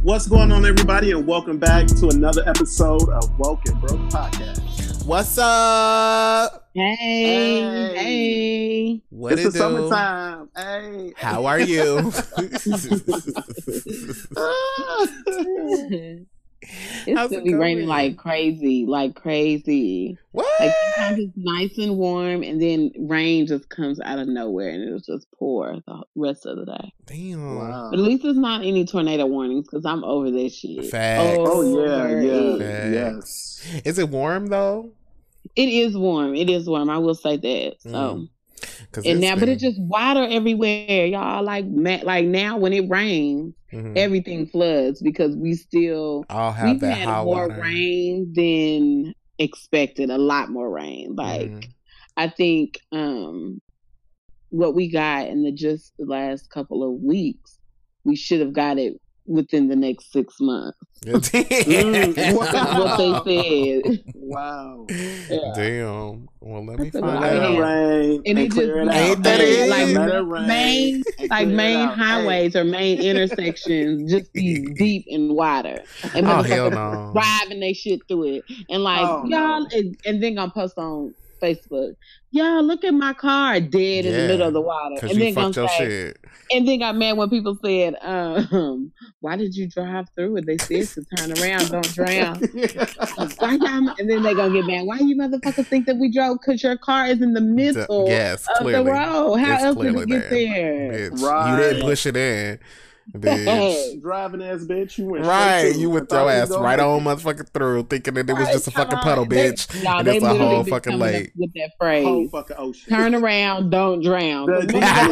What's going on, everybody, and welcome back to another episode of Woke and Broke Podcast. What's up? Hey. What It's it the do? summertime. Hey. How are you? It's How's gonna it be raining going? like crazy. What? Like sometimes it's nice and warm, and then rain just comes out of nowhere, and it'll just pour the rest of the day. Damn. Wow. But at least there's not any tornado warnings because I'm over this shit. Facts. Oh, yeah, Over yeah. it. Yes. Is it warm though? It is warm. It is warm. I will say that. So. But It's just water everywhere, y'all. Like now, when it rains, everything floods because we've have that had hot more water. rain than expected. A lot more rain. Like I think what we got in the last couple of weeks, we should have got it within the next 6 months. That's what they said. Wow. Yeah. Damn. Well, let me That's a find lot. Let it out. rain. And it clear just- it out. Ain't that Hey, it? Let Like, it rain. main and like clear it main out. highways or main intersections just be deep in water and Oh, hell motherfuckers no. driving they shit through it and like Oh, y'all no. and then gonna post on Facebook, y'all look at my car dead in the Yeah, middle of the water, Cause and you then gonna fucked your say, shit. and then got mad when people said, why did you drive through it? They said to turn around, don't drown. Why y'all? And then they gonna get mad. Why you motherfuckers think that we drove? Cause your car is in the middle Yes, of clearly. the road. How It's else did clearly it get there? Bitch, Right. you didn't push it in. Bitch. Driving ass bitch, you went Right, straight through. you I went thought your you ass was right gonna on make motherfucking through, thinking that it was Right, just a fucking come puddle, on. bitch. No, And they it's a literally whole be fucking coming up lake. with that the whole phrase. fucking ocean. Turn around, don't drown. 'Cause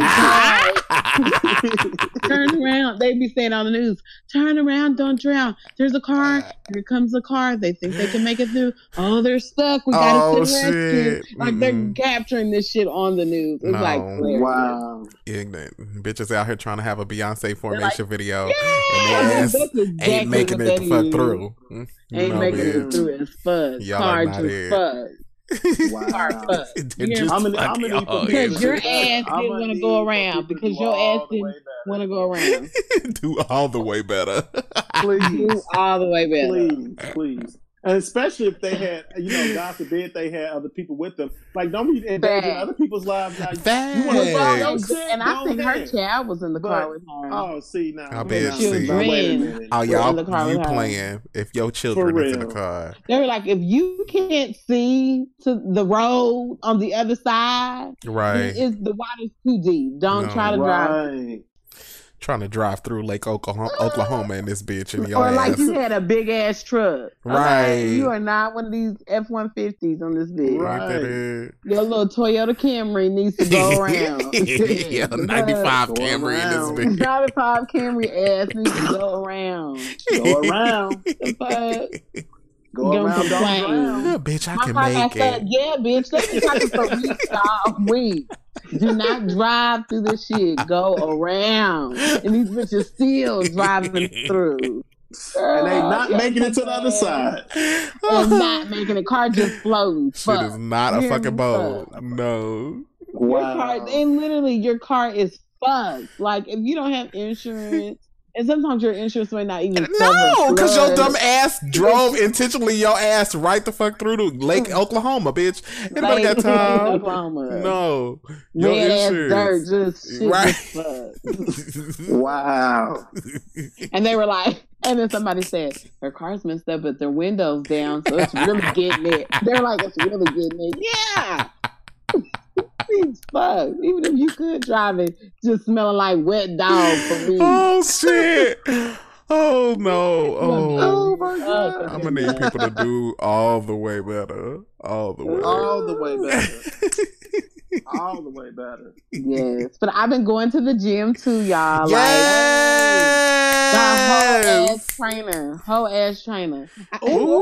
motherfuckers turn around. They be saying on the news, turn around, don't drown. There's a car. Here comes a car. They think they can make it through. Oh, they're stuck. We gotta Oh, send rescue. shit. Like they're capturing this shit on the news. It's No. like hilarious. Wow. Ignorant bitches out here trying to have a Beyonce formation like, video, Yeah, and their ass that's exactly ain't making what it that the fuck is. through. Ain't No, making bitch. it through as fuck. Y'all Car are not just it. fuck. Car Wow. fuck. They're You just I'm gonna fucking need for all people Because to your do better. ass I'ma didn't want to need go for around. people to Because do your all ass the way didn't better. want to go around. do all the way better. Please. Do all the way better. Please. And especially if they had, God forbid, they had other people with them. Like, don't be endangering Facts. other people's lives. Now, Facts. you want to Facts. your shit? And I Go think ahead. her child was in the car with her. Oh, see now. I now, bet, now, see. now, wait a Children. minute. Oh, in y'all, the car you with her. playing if your children is in the real. car. They were like, if you can't see to the road on the other side, Right. the water's too deep. Don't No. try to drive. Right. Trying to drive through Lake Oklahoma in this bitch in your Or ass. like you had a big ass truck. Right. Okay? You are not one of these F-150s on this bitch. Right. Ain't that it? Your little Toyota Camry needs to go around. Yeah, 95 Go Camry around. in this bitch. 95 Camry ass needs to go around. Go around. The fuck? Go Don't around. Don't complain. drown. Yeah, bitch, I My can car make got stuck. it. Yeah, bitch. They been talking for weeks, y'all. Weeks. Do not drive through this shit. Go around. And these bitches still driving through. And they not Girl, making it to the other side. And not making the car just floating. Shit Fuck. is not a You hear fucking me? boat. Fuck. No. Your car, and literally your car is fucked. Like if you don't have insurance, and sometimes your insurance may not even No, because your cover dumb floods. ass drove intentionally your ass right the fuck through to Lake Oklahoma, bitch. Anybody got time? Oklahoma. No. Your Red ass dirt, insurance. just shit Right. just fucked. Wow. And they were like, and then somebody said, her car's messed up, but their window's down, so it's really getting it. They're like, it's really getting it. Yeah. Please, fuck. Even if you could drive it, just smelling like wet dog for me. Oh, shit. Oh, no. Oh. my God. I'm going to need people to do all the way better. All the way. All the way better. All the way better. Yes. But I've been going to the gym too, y'all. Yes. Like, whole ass trainer. Ooh.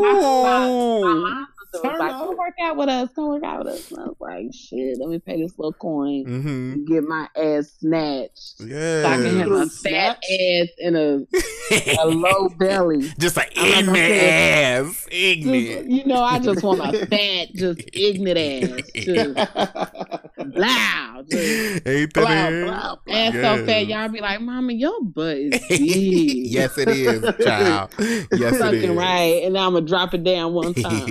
My sister was like, Turn come up. work out with us. Come work out with us. And I was like, shit, let me pay this little coin Mm-hmm. and get my ass snatched. Yes. So I can have a Little fat snatch? ass and a a low belly. Just an ignorant ass. Ignorant. You know, I just want a fat, just ignorant ass. Just loud. Ain't that it? Ass so fat, y'all be like, Mama, your butt is big. Yes, it is, child. Yes, it is. Right. And I'm going to drop it down one time.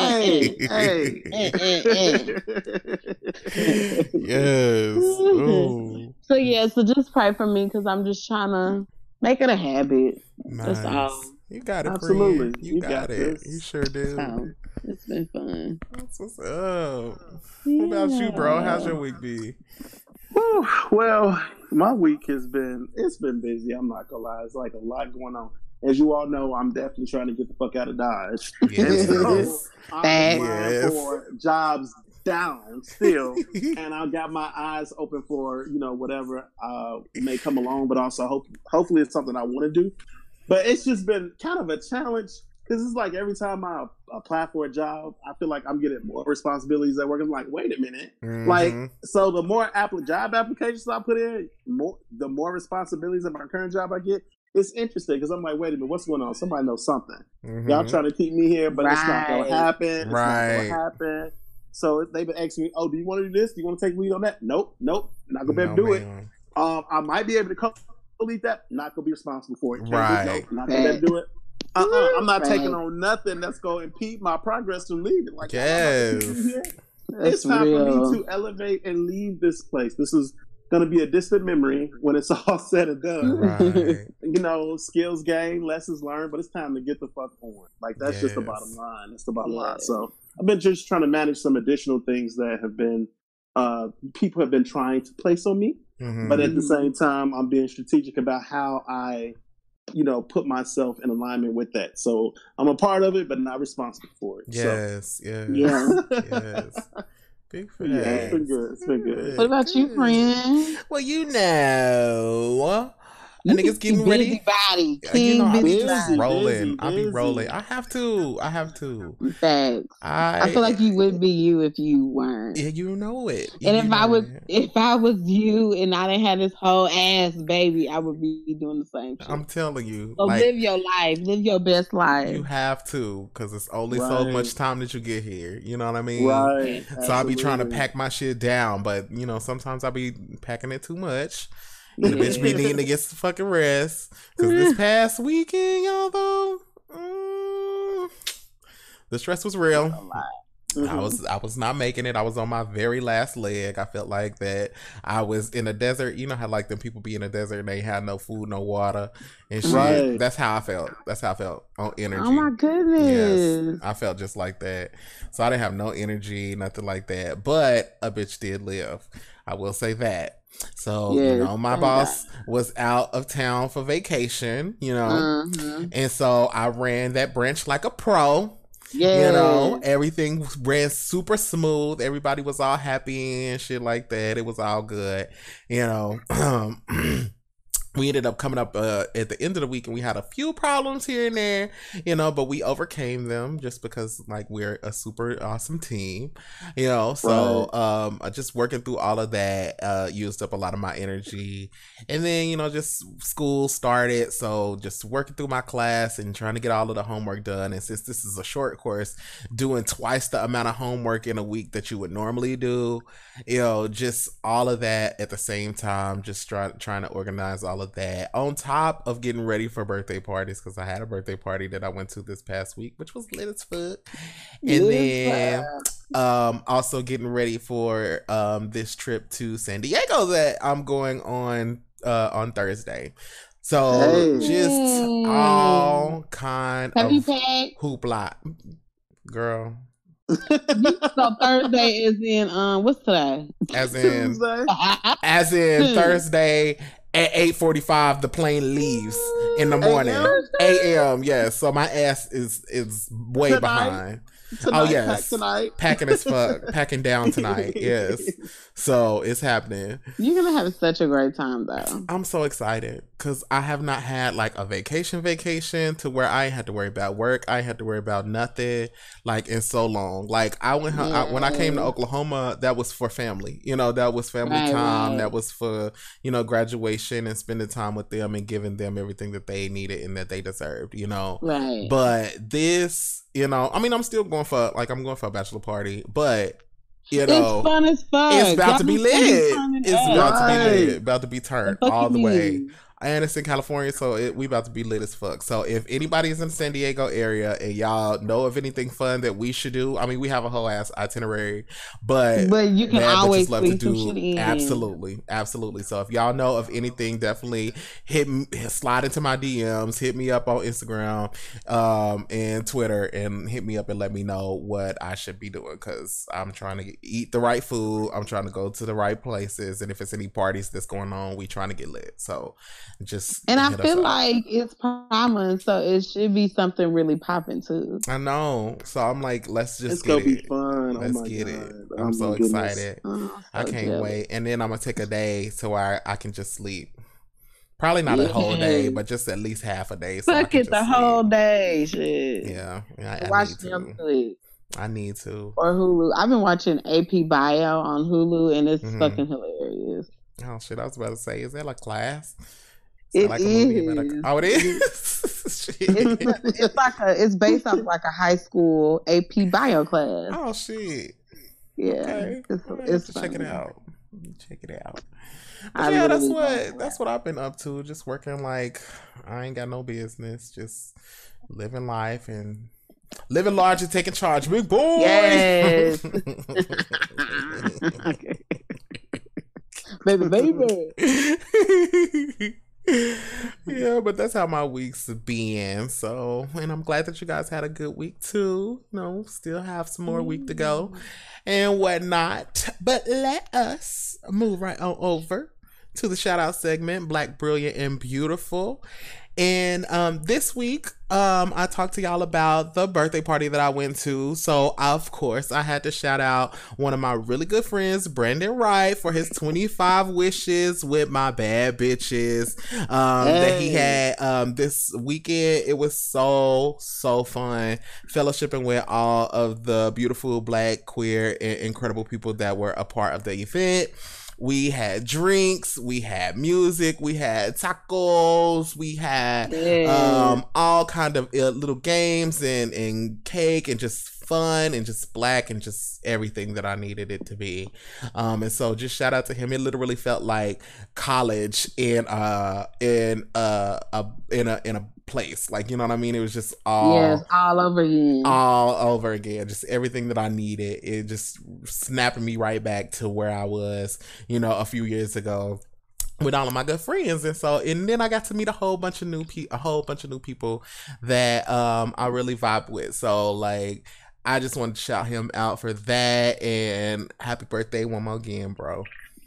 Yes. Ooh. So, yeah, so just pray for me because I'm just trying to make it a habit. Nice. That's all. You got it, Absolutely. Friend. You got it. You sure do. So, it's been fun. That's what's up. What about you, bro? How's your week be? Whew, well, my week it's been busy. I'm not gonna lie. It's like a lot going on. As you all know, I'm definitely trying to get the fuck out of Dodge. Yes. So, I'm applying for jobs down still, and I got my eyes open for whatever may come along, but also hopefully it's something I want to do. But it's just been kind of a challenge because it's like every time I apply for a job, I feel like I'm getting more responsibilities at work. I'm like, wait a minute, like so the more job applications I put in, the more responsibilities of my current job I get. It's interesting because I'm like, wait a minute, what's going on? Somebody knows something. Y'all trying to keep me here, but it's not gonna happen. It's not gonna happen. So they've been asking me, "Oh, do you want to do this? Do you want to take lead on that?" Nope. Not gonna be able to do it. I might be able to co-lead that. Not gonna be responsible for it. Not gonna be able to do it. I'm not taking on nothing that's gonna impede my progress to leaving. Like, it's time for me to elevate and leave this place. This is gonna be a distant memory when it's all said and done. Right. Skills gained, lessons learned, but it's time to get the fuck on. Like that's just the bottom line. That's the bottom line. So I've been just trying to manage some additional things that have been people have been trying to place on me, but at the same time, I'm being strategic about how I, put myself in alignment with that. So I'm a part of it, but not responsible for it. Yes. Big fan. Yeah, it's been good. It's been good. What about you, friend? Well, and niggas getting ready. Body. I be rolling. I be rolling. I have to. Facts. I feel like you would be you if you weren't. Yeah, you know it. And if I was you and I didn't have this whole ass baby, I would be doing the same shit. I'm telling you. So live your life. Live your best life. You have to, because it's only so much time that you get here. You know what I mean? Right. So I be trying to pack my shit down, but sometimes I be packing it too much. The bitch be needing to get some fucking rest. Because this past weekend, y'all, though, the stress was real. I was not making it. I was on my very last leg. I felt like that I was in a desert. You know how like them people be in a desert and they have no food, no water and shit. Right. That's how I felt. On energy. Oh my goodness. Yes, I felt just like that. So I didn't have no energy, nothing like that. But a bitch did live. I will say that. So, my boss was out of town for vacation, and so I ran that branch like a pro. Yeah. Everything ran super smooth. Everybody was all happy and shit like that. It was all good, We ended up coming up at the end of the week and we had a few problems here and there, but we overcame them just because like we're a super awesome team, so just working through all of that used up a lot of my energy. And then, just school started, so just working through my class and trying to get all of the homework done. And since this is a short course, doing twice the amount of homework in a week that you would normally do, just all of that at the same time, just trying to organize all of that on top of getting ready for birthday parties, because I had a birthday party that I went to this past week, which was lit as fuck. And then also getting ready for this trip to San Diego that I'm going on Thursday. So just all kind of hoopla, girl. So Thursday is in what's today? As in Thursday at 8:45. The plane leaves in the morning. 8 a.m. Yes. So my ass is way behind. Tonight, yes, packing as fuck, packing down tonight. Yes. So it's happening. You're gonna have such a great time though. I'm so excited. because I have not had like a vacation to where I had to worry about work. I had to worry about nothing like in so long. Like I went when I came to Oklahoma, that was for family. You know, that was family time. Right. That was for, you know, graduation and spending time with them and giving them everything that they needed and that they deserved. You know, right. But this, you know, I mean, I'm still going for a bachelor party, but. You know, it's fun as fuck. It's about to be lit. It's about to be lit. About to be turned all the way. And it's in California, so we about to be lit as fuck. So if anybody's in the San Diego area and y'all know of anything fun that we should do, I mean, we have a whole ass itinerary, but you can always love to do. Absolutely. So if y'all know of anything, definitely slide into my DMs, hit me up on Instagram, and Twitter, and hit me up and let me know what I should be doing, because I'm trying to eat the right food. I'm trying to go to the right places, and if it's any parties that's going on, we trying to get lit. So. I feel like it's Prime, so it should be something really popping too. I know, so I'm like, let's get it. Be fun. Let's get it. I'm so excited. I can't wait. And then I'm gonna take a day to where I can just sleep. Probably not a whole day, but just at least half a day. So Fuck it, the whole day. Shit. Yeah, I watch them sleep. I need to. Or Hulu. I've been watching AP Bio on Hulu, and it's fucking hilarious. Oh shit! I was about to say, is that like class? It like is. Oh, it is. It's based off like a high school AP Bio class. Oh shit! Yeah, okay. It's check it out. Check it out. Yeah, that's what I've been up to. Just working like I ain't got no business. Just living life and living large and taking charge. Big boy. Yes. baby. Yeah, but that's how my week's been. So, and I'm glad that you guys had a good week too. You know, still have some more week to go and whatnot. But let us move right on over to the shout out segment, Black, Brilliant, and Beautiful. And this week, I talked to y'all about the birthday party that I went to. So, of course, I had to shout out one of my really good friends, Brandon Wright, for his 25 wishes with my bad bitches that he had this weekend. It was so fun fellowshipping with all of the beautiful Black, queer, and incredible people that were a part of the event. We had drinks, we had music, we had tacos, we had all kind of little games and cake and just fun and just Black and just everything that I needed it to be. And so just shout out to him. It literally felt like college in a place, like, you know what I mean? It was just all over again, just everything that I needed. It just snapping me right back to where I was, you know, a few years ago with all of my good friends. And then I got to meet a whole bunch of new people that I really vibe with. So like, I just wanted to shout him out for that, and happy birthday one more again, bro.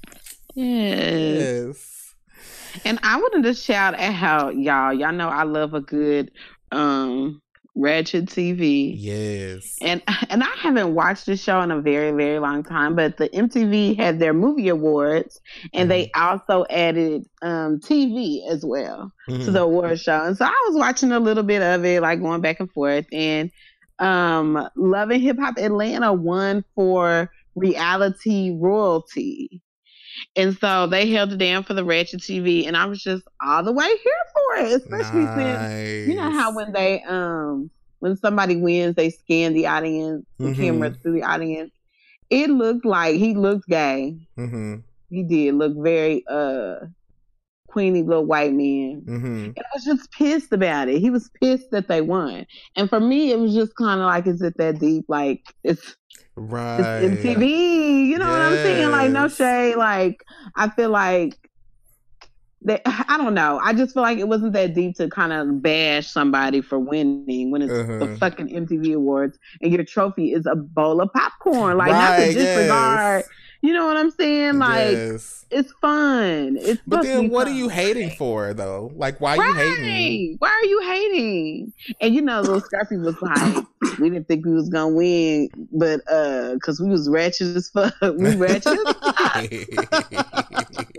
Yes. And I wanted to shout out y'all know I love a good Ratchet TV. Yes. And I haven't watched the show in a very, very long time, but the MTV had their movie awards, and they also added TV as well to the award show. And so I was watching a little bit of it, like going back and forth, and Love and Hip Hop Atlanta won for reality royalty. And so they held it down for the Ratchet TV, and I was just all the way here for it. Especially since, you know how when they when somebody wins, they scan the audience, the camera through the audience. It looked like he looked gay. He did look very queenie little white man. And I was just pissed about it. He was pissed that they won. And for me, it was just kind of like, is it that deep? Like, it's MTV, you know what I'm saying? Like, no shade. Like, I feel like I don't know. I just feel like it wasn't that deep to kind of bash somebody for winning when it's the fucking MTV Awards and your trophy is a bowl of popcorn. Like, not to disregard. You know what I'm saying? Like, it's fun. But then what are you hating for, though? Like, why are you hating? Why are you hating? And, you know, little Scruffy was like, we didn't think we was going to win, but because we was ratchet as fuck. We ratchet as fuck.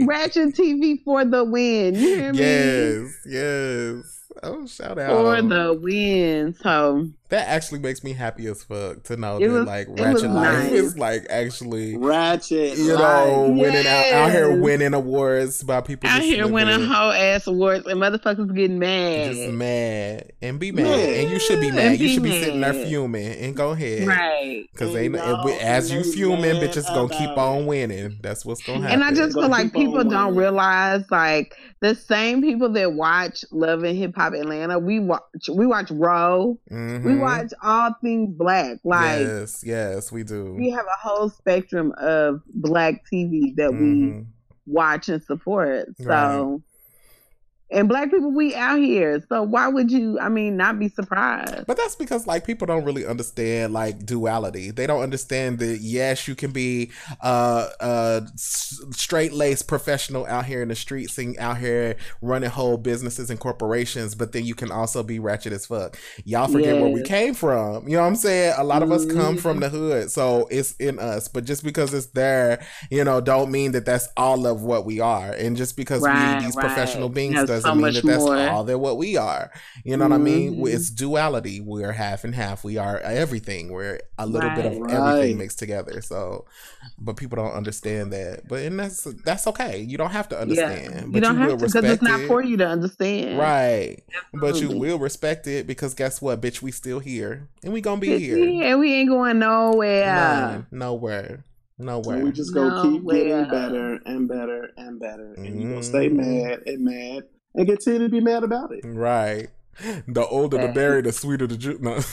Ratchet TV for the win. You hear me? Yes. Oh, shout out. For the win. So that actually makes me happy as fuck to know that like Ratchet Life is like actually Ratchet, winning out here winning awards by people out here winning whole ass awards and motherfuckers getting mad. Just mad and be mad. And you should be mad. You should be sitting there fuming and go ahead. Right. Because as you fuming, bitches gonna keep on winning. That's what's gonna happen. And I just feel like people don't realize like the same people that watch Love and Hip Hop Atlanta, we watch Row. Mm-hmm. We watch all things Black. Like yes, we do. We have a whole spectrum of Black TV that we watch and support. So and Black people, we out here. So why would you, not be surprised? But that's because, like, people don't really understand, like, duality. They don't understand that, yes, you can be straight-laced professional out here in the streets and out here running whole businesses and corporations, but then you can also be ratchet as fuck. Y'all forget where we came from. You know what I'm saying? A lot of us come from the hood, so it's in us. But just because it's there, don't mean that that's all of what we are. And just because we these professional beings doesn't mean that that's all that what we are. You know what I mean? It's duality. We're half and half. We are everything. We're a little bit of everything mixed together. So, but people don't understand that. But and that's okay. You don't have to understand. But you don't have to, because it's not for you to understand. Right. But you will respect it because guess what, bitch? We still here. And we gonna be here. Yeah, we ain't going nowhere. Nowhere. So we just gonna keep getting better and better and better. And you gonna stay mad and continue to be mad about it. Right. The older the berry, the sweeter the juice. No. Man,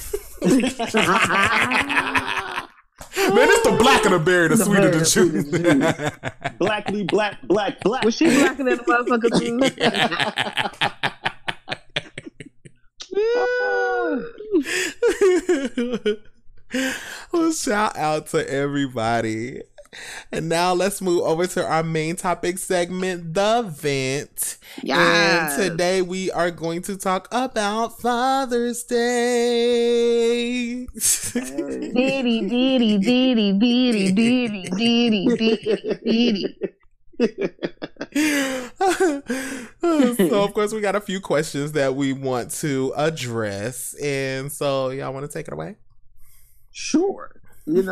it's the blacker the berry, the sweeter the juice. Blackly black. Was she blacker than the motherfucker too? Well, shout out to everybody. And now let's move over to our main topic segment, The Vent. Yes. And today we are going to talk about Father's Day. Diddy, diddy, diddy, diddy, diddy, diddy, diddy, So of course we got a few questions that we want to address. And so y'all want to take it away? Sure.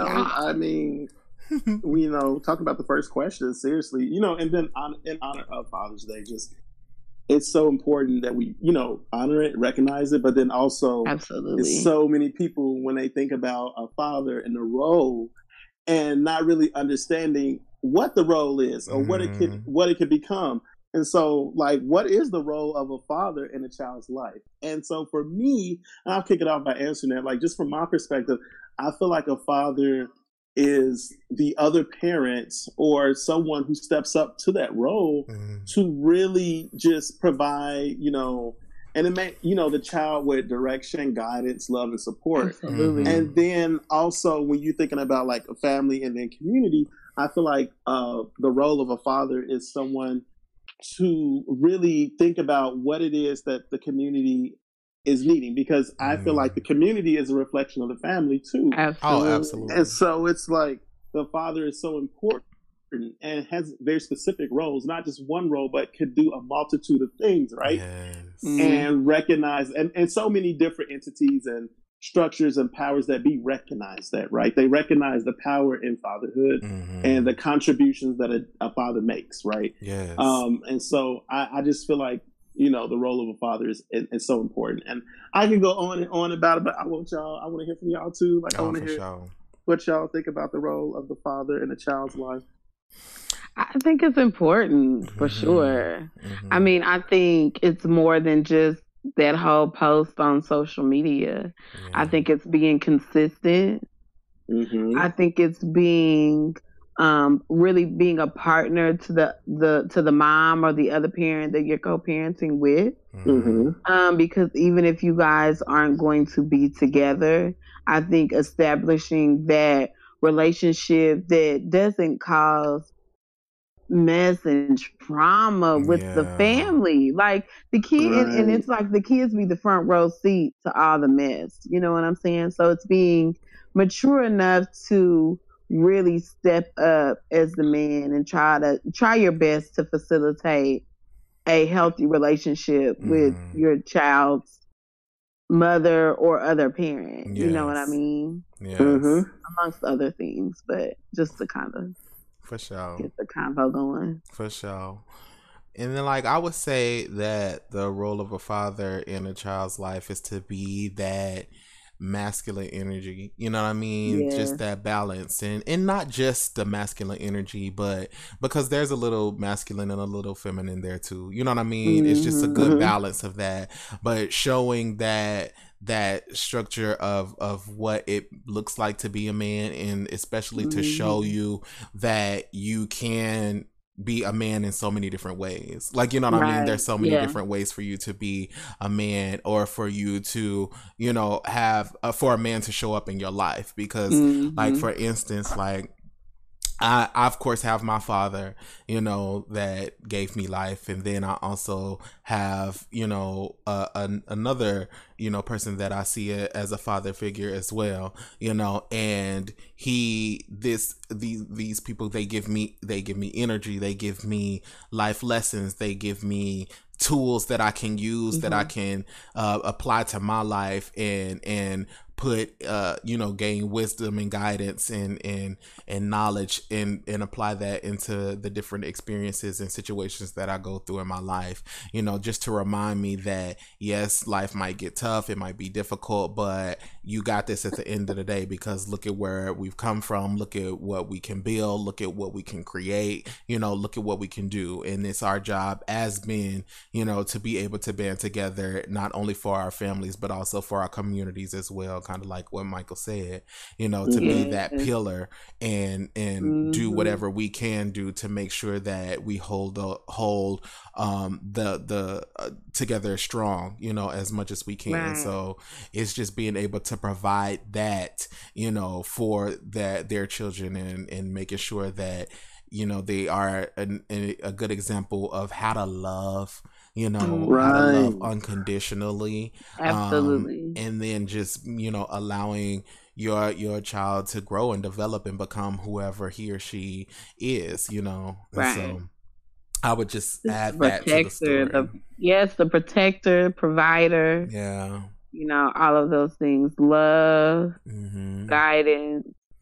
We talk about the first question seriously, and then in honor of Father's Day, just it's so important that we honor it, recognize it, but then also absolutely so many people when they think about a father and the role and not really understanding what the role is or what it could become. And so, like, what is the role of a father in a child's life? And so for me, and I'll kick it off by answering that, like, just from my perspective, I feel like a father is the other parent or someone who steps up to that role to really just provide, and it may, the child with direction, guidance, love, and support. Absolutely. And then also when you're thinking about like a family and then community, I feel like the role of a father is someone to really think about what it is that the community is needing, because I feel like the community is a reflection of the family too. Absolutely. Oh, absolutely. And so it's like the father is so important and has very specific roles, not just one role, but could do a multitude of things, right? Yes. And recognize, and so many different entities and structures and powers that be recognize that, right? They recognize the power in fatherhood and the contributions that a father makes, right? Yes. And so I just feel like, the role of a father is so important. And I can go on and on about it, but I want to hear from y'all too. Like, I want to hear what y'all think about the role of the father in a child's life. I think it's important for sure. I think it's more than just that whole post on social media. I think it's being consistent. I think it's being really being a partner to the mom or the other parent that you're co-parenting with. Because even if you guys aren't going to be together, I think establishing that relationship that doesn't cause mess and trauma with the family, like the kid, and it's like the kids be the front row seat to all the mess. You know what I'm saying? So it's being mature enough to really step up as the man and try your best to facilitate a healthy relationship with your child's mother or other parent. Yes. You know what I mean? Yes. Amongst other things, but just to kind of for sure get the convo going. For sure. And then, like, I would say that the role of a father in a child's life is to be that masculine energy, you know what I mean? Just that balance, and not just the masculine energy, but because there's a little masculine and a little feminine there too, you know what I mean? It's just a good balance of that, but showing that structure of what it looks like to be a man, and especially to show you that you can be a man in so many different ways. Like, you know what I mean? There's so many different ways for you to be a man, or for you to, you know, have for a man to show up in your life. Because like, for instance, like, I of course have my father, you know, that gave me life, and then I also have, you know, another, you know, person that I see as a father figure as well, you know, and these people, they give me energy, they give me life lessons, they give me tools that I can use, that I can apply to my life, and put you know, gain wisdom and guidance and knowledge, and apply that into the different experiences and situations that I go through in my life, you know, just to remind me that yes, life might get tough, it might be difficult, but you got this at the end of the day, because look at where we've come from, look at what we can build, look at what we can create, you know, look at what we can do. And it's our job as men, you know, to be able to band together, not only for our families, but also for our communities as well, kind of like what Michael said, you know, to be that pillar, and do whatever we can do to make sure that we hold the together strong, you know, as much as we can. So it's just being able to provide that, you know, for their children, and making sure that, you know, they are a good example of how to love, you know, how to love unconditionally. Absolutely. And then just, you know, allowing your child to grow and develop and become whoever he or she is, you know. And so I would just add that to the story. The protector, provider. Yeah. You know, all of those things. Love, guidance,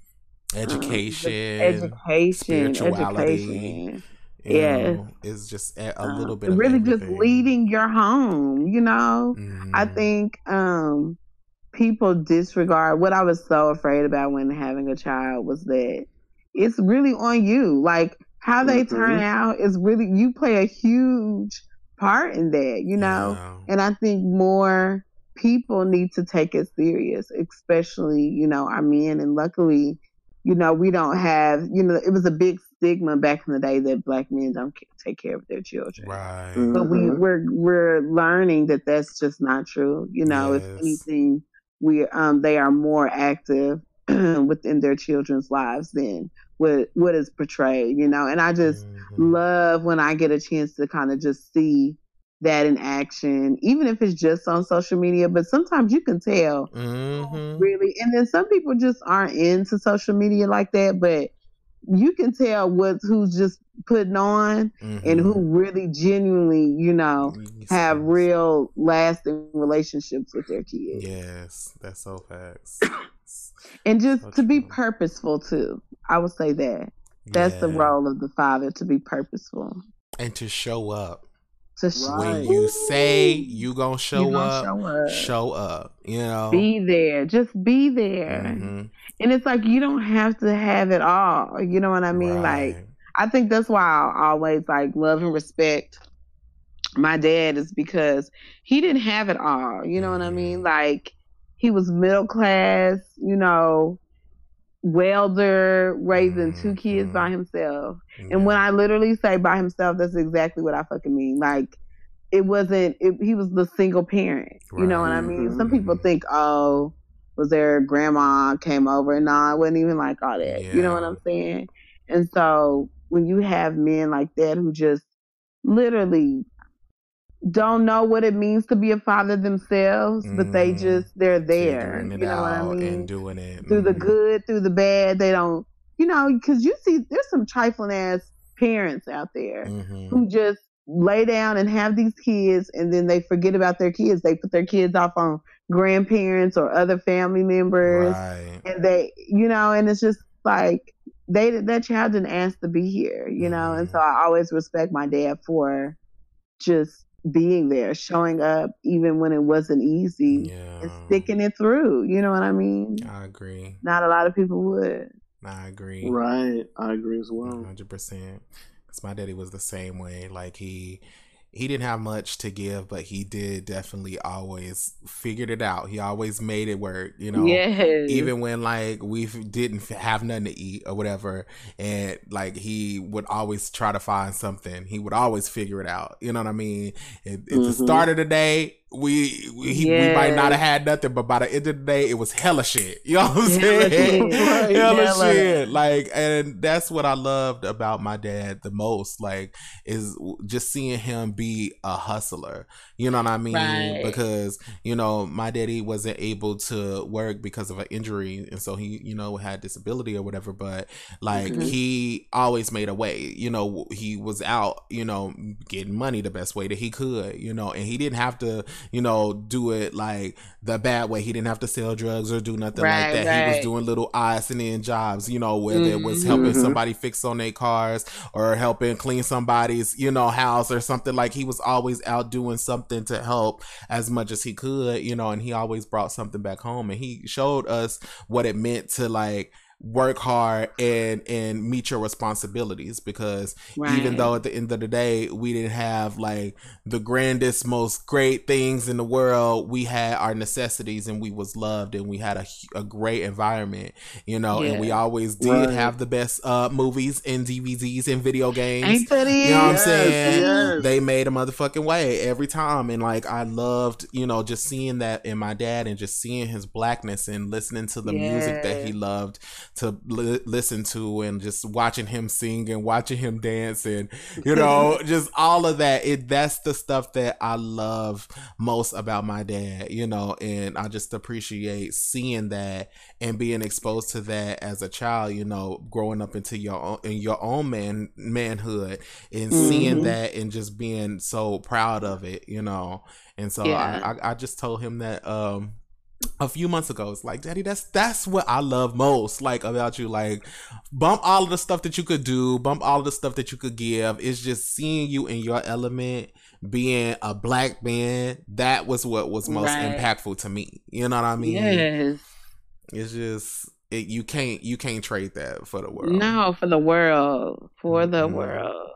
education, spirituality. Is just a little bit of really everything. Just leading your home, you know. I think people disregard what I was so afraid about when having a child, was that it's really on you. Like, how they turn out is really, you play a huge part in that, you know. And I think more people need to take it serious, especially, you know, our men. And luckily, you know, we don't have, you know, it was a big stigma back in the day that Black men don't take care of their children. Right. But we're learning that that's just not true. You know, if anything, they are more active within their children's lives than what is portrayed, you know. And I just love when I get a chance to kind of just see that in action, even if it's just on social media. But sometimes you can tell really, and then some people just aren't into social media like that, but you can tell who's just putting on and who really genuinely, you know, have real lasting relationships with their kids. Yes, that's so facts. And just so to be purposeful too. I would say that's the role of the father, to be purposeful and to show up. When you say you gonna show up, you know, be there, just be there. And it's like, you don't have to have it all, you know what I mean? Like, I think that's why I always like love and respect my dad, is because he didn't have it all, you know what I mean? Like, he was middle class, you know, welder, raising 2 kids by himself. And when I literally say by himself, that's exactly what I fucking mean. Like, he was the single parent, you know what I mean? Some people think, oh, was there grandma came over? No, it wasn't even like all that. You know what I'm saying? And so when you have men like that who just literally don't know what it means to be a father themselves, but they're there. You know what I mean? And doing it through the good, through the bad. They don't you know, because you see, there's some trifling ass parents out there who just lay down and have these kids, and then they forget about their kids. They put their kids off on grandparents or other family members, and they, you know, and it's just like that child didn't ask to be here, you know. And so I always respect my dad for just being there, showing up even when it wasn't easy, and sticking it through. You know what I mean? I agree. Not a lot of people would. I agree. Right. I agree as well. 100%. Because my daddy was the same way. Like he didn't have much to give, but he did definitely always figured it out. He always made it work, you know. Yes. Even when like we didn't have nothing to eat or whatever, and like he would always try to find something. He would always figure it out. You know what I mean? At the start of the day, we might not have had nothing, but by the end of the day, it was hella shit. You know what I'm saying? Hella shit. Like, and that's what I loved about my dad the most. Like, is just seeing him be a hustler. You know what I mean? Right. Because, you know, my daddy wasn't able to work because of an injury, and so he, you know, had disability or whatever, but like he always made a way. You know, he was out, you know, getting money the best way that he could, you know, and he didn't have to, you know, do it like the bad way. He didn't have to sell drugs or do nothing like that. He was doing little odds and end jobs, you know, whether it was helping somebody fix on their cars or helping clean somebody's, you know, house or something. Like he was always out doing something to help as much as he could, you know, and he always brought something back home, and he showed us what it meant to like work hard and meet your responsibilities, because even though at the end of the day we didn't have like the grandest, most great things in the world, we had our necessities, and we was loved, and we had a great environment, you know, and we always did have the best movies and DVDs and video games. You know what I'm saying? They made a motherfucking way every time, and like I loved, you know, just seeing that in my dad, and just seeing his blackness and listening to the music that he loved to listen to, and just watching him sing and watching him dance, and you know, just all of that. That's the stuff that I love most about my dad, you know, and I just appreciate seeing that and being exposed to that as a child, you know, growing up into your own manhood, and seeing that and just being so proud of it, you know. And so I just told him that a few months ago. It's like, Daddy, that's what I love most, like, about you. Like, bump all of the stuff that you could do, bump all of the stuff that you could give. It's just seeing you in your element, being a black man. That was what was most impactful to me. You know what I mean? Yes. It's just you can't trade that for the world. No, for the world, the world.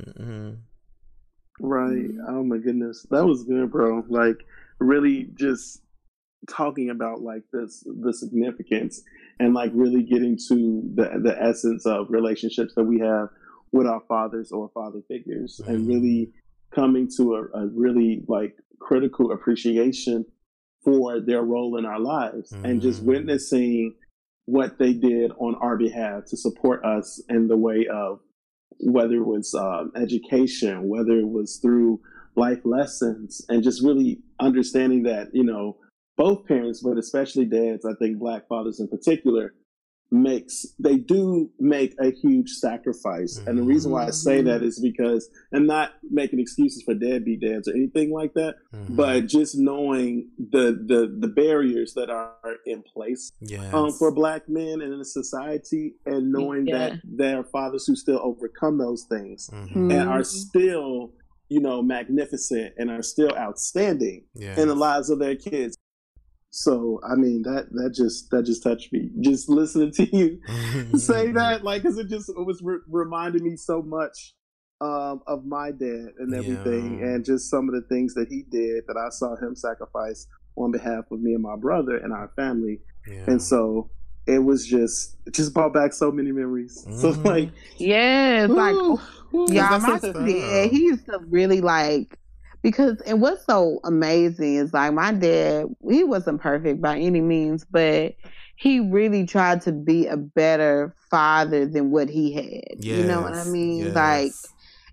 Right. Oh my goodness, that was good, bro. Like, really, just talking about like the significance, and like really getting to the essence of relationships that we have with our fathers or father figures, and really coming to a really like critical appreciation for their role in our lives, and just witnessing what they did on our behalf to support us in the way of, whether it was education, whether it was through life lessons, and just really understanding that, you know, both parents, but especially dads, I think black fathers in particular, they do make a huge sacrifice. And the reason why I say that is because, and not making excuses for deadbeat dads or anything like that, but just knowing the barriers that are in place for black men and in the society, and knowing that there are fathers who still overcome those things and are still, you know, magnificent, and are still outstanding in the lives of their kids. So, I mean, that just touched me. Just listening to you say that, like, because it was reminding me so much of my dad and everything, and just some of the things that he did that I saw him sacrifice on behalf of me and my brother and our family. And so it was just brought back so many memories. So like, like, my dad, he used to really like. Because, and what's so amazing is like my dad, he wasn't perfect by any means, but he really tried to be a better father than what he had. You know what I mean? Like,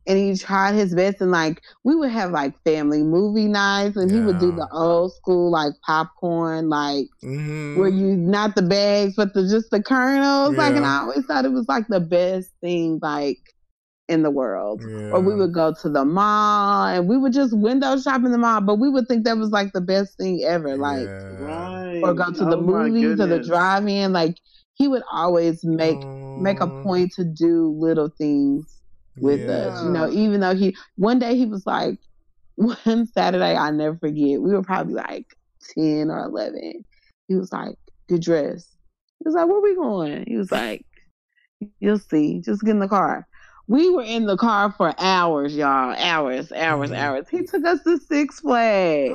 and he tried his best. And like we would have like family movie nights, and he would do the old school like popcorn, like where you not the bags but just the kernels. Like, and I always thought it was like the best thing like in the world. Or we would go to the mall and we would just window shop in the mall, but we would think that was like the best thing ever. Like, or go to the movies or the drive-in. Like, he would always make a point to do little things with us, you know, even though one day he was like, one Saturday, I'll never forget, we were probably like 10 or 11. He was like, get dressed. He was like, where we going? He was like, you'll see, just get in the car. We were in the car for hours, y'all. Hours. He took us to Six Flags.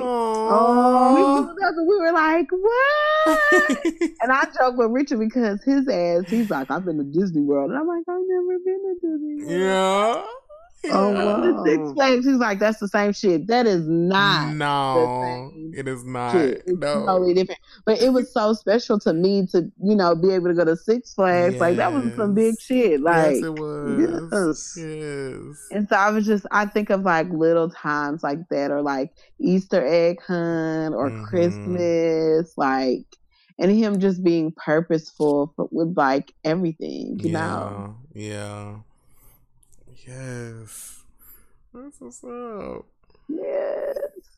We were like, what? And I joke with Richard because he's like, I've been to Disney World. And I'm like, I've never been to Disney World. Yeah. The Six Flags. He's like, that's the same shit. That is not. No, it is not. Shit. It's totally different. But it was so special to me to, you know, be able to go to Six Flags. Like, that was some big shit. Like, yes, it was. Yes. And so I think of like little times like that, or like Easter egg hunt or Christmas, like, and him just being purposeful with like everything, you know? Yeah. Yes. That's what's up. Yes.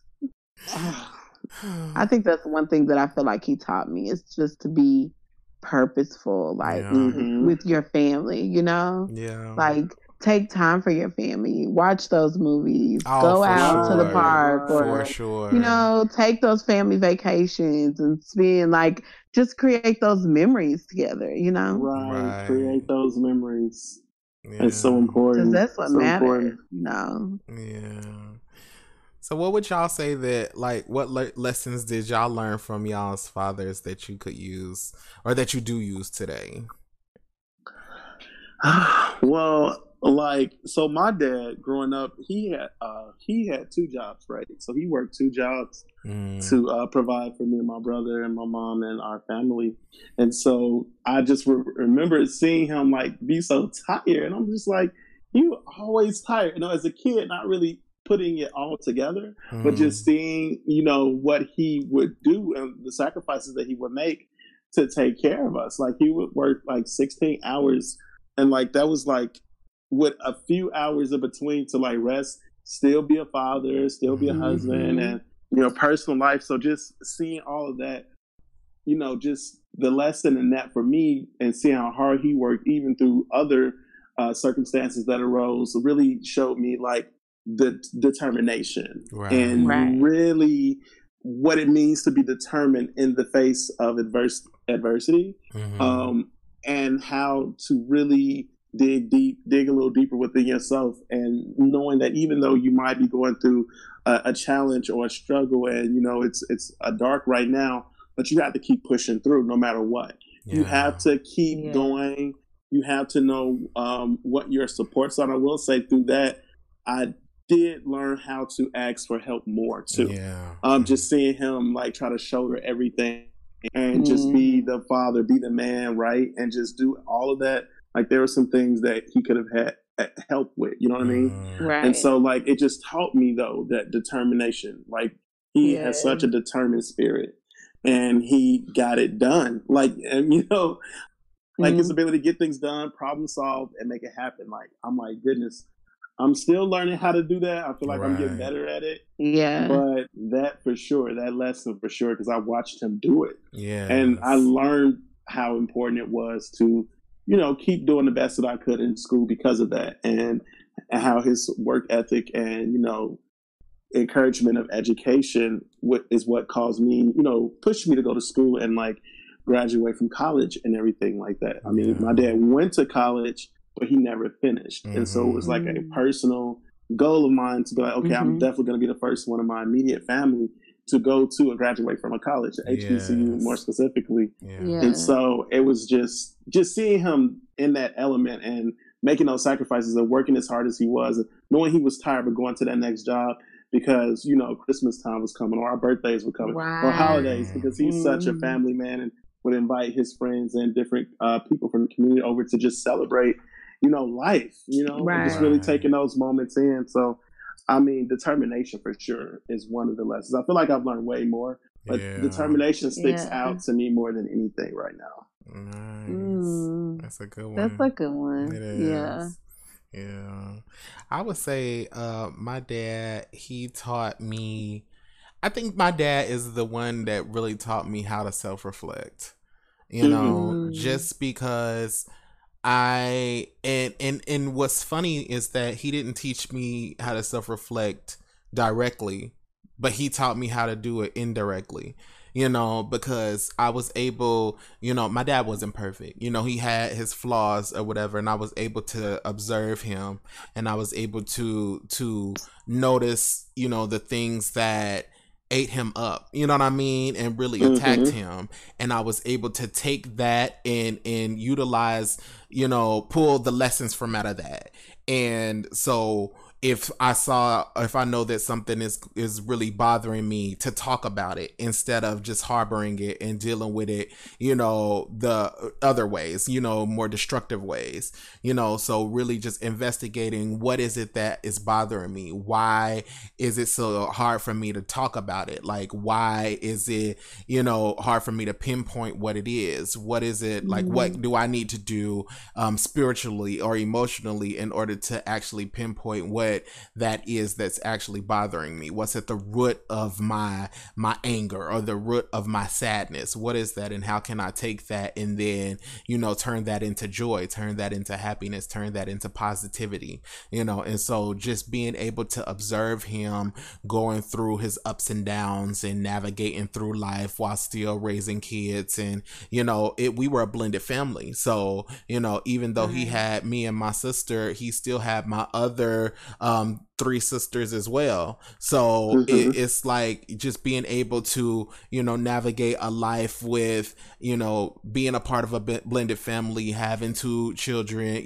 I think that's one thing that I feel like he taught me, is just to be purposeful, like with your family, you know? Yeah. Like, take time for your family. Watch those movies. Go out to the park. Or, for sure. You know, take those family vacations and spend, like, just create those memories together, you know? Right. Create those memories. Yeah. It's so important. Because that's what matters, you know? Yeah. So what would y'all say that, like, what lessons did y'all learn from y'all's fathers that you could use, or that you do use today? Well, like, so my dad growing up, he had 2 jobs, right? So he worked 2 jobs to provide for me and my brother and my mom and our family. And so I just remember seeing him like be so tired, and I'm just like, you always tired, you know, as a kid, not really putting it all together, but just seeing, you know, what he would do and the sacrifices that he would make to take care of us. Like, he would work like 16 hours, and like that was like with a few hours in between to like rest, still be a father, still be a husband, and, you know, personal life. So just seeing all of that, you know, just the lesson in that for me, and seeing how hard he worked even through other circumstances that arose, really showed me like the determination and really what it means to be determined in the face of adversity, and how to really dig a little deeper within yourself, and knowing that even though you might be going through a challenge or a struggle, and, you know, it's a dark right now, but you have to keep pushing through no matter what. You have to keep going. You have to know what your supports are. I will say through that, I did learn how to ask for help more too. Just seeing him like try to shoulder everything and just be the father, be the man, right? And just do all of that. Like, there were some things that he could have had help with, you know what I mean? Right. And so like, it just taught me though, that determination, like he has such a determined spirit, and he got it done. Like, and you know, like his ability to get things done, problem solve, and make it happen. Like, I'm like, goodness, I'm still learning how to do that. I feel like I'm getting better at it. Yeah. But that for sure, that lesson for sure, because I watched him do it. Yeah. And I learned how important it was to, you know, keep doing the best that I could in school because of that. And how his work ethic and, you know, encouragement of education is what caused me, you know, pushed me to go to school and like graduate from college and everything like that. I mean, my dad went to college, but he never finished. And so it was like a personal goal of mine to be like, okay, I'm definitely going to be the first one in my immediate family to go to and graduate from a college, HBCU more specifically. And so it was just seeing him in that element and making those sacrifices and working as hard as he was, and knowing he was tired of going to that next job because, you know, Christmas time was coming, or our birthdays were coming, or holidays, because he's such a family man and would invite his friends and different people from the community over to just celebrate life, and just really taking those moments in. So, I mean, determination for sure is one of the lessons. I feel like I've learned way more, but determination sticks out to me more than anything right now. Nice. That's a good one. That's a good one. It is. Yeah. I would say my dad, he taught me, I think my dad is the one that really taught me how to self-reflect. Just because and what's funny is that he didn't teach me how to self-reflect directly, but he taught me how to do it indirectly. Because I was able, my dad wasn't perfect. He had his flaws or whatever, and I was able to observe him, and I was able to notice, the things that ate him up, you know what I mean, and really attacked him. And I was able to take that and utilize, pull the lessons from out of that. And so if I know that something is really bothering me, to talk about it instead of just harboring it and dealing with it, the other ways, more destructive ways, so really just investigating what is it that is bothering me? Why is it so hard for me to talk about it? Like, why is it, hard for me to pinpoint what it is? What is it like? What do I need to do spiritually or emotionally in order to actually pinpoint what that is that's actually bothering me? What's at the root of my anger or the root of my sadness? What is that, and how can I take that and then turn that into joy, turn that into happiness, turn that into positivity? And so just being able to observe him going through his ups and downs and navigating through life while still raising kids. And we were a blended family, so even though he had me and my sister, he still had my other 3 sisters as well. So it's like just being able to navigate a life with being a part of a blended family, having 2 children,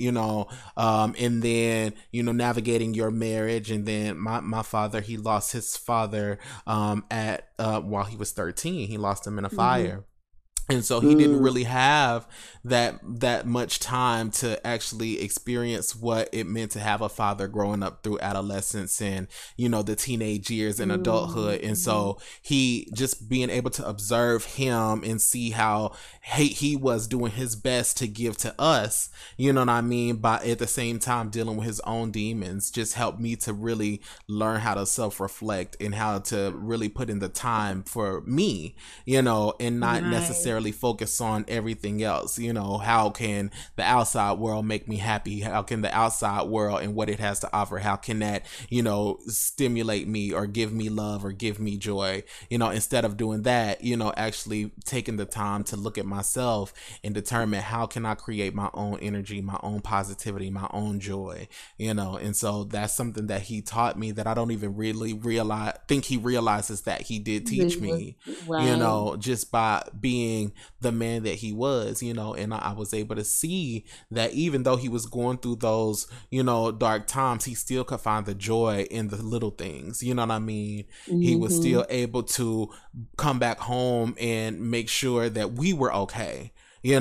and then navigating your marriage. And then my father, he lost his father at while he was 13. He lost him in a fire. And so he didn't really have that much time to actually experience what it meant to have a father growing up through adolescence and, the teenage years and adulthood. And so he just being able to observe him and see how he was doing his best to give to us, you know what I mean? But at the same time, dealing with his own demons just helped me to really learn how to self-reflect and how to really put in the time for me, and not necessarily focus on everything else. How can the outside world make me happy? How can the outside world and what it has to offer, how can that stimulate me or give me love or give me joy? Instead of doing that, actually taking the time to look at myself and determine how can I create my own energy, my own positivity, my own joy. And so that's something that he taught me that I don't even really think he realizes that he did teach me. Just by being the man that he was, and I was able to see that even though he was going through those, dark times, he still could find the joy in the little things. You know what I mean? He was still able to come back home and make sure that we were okay.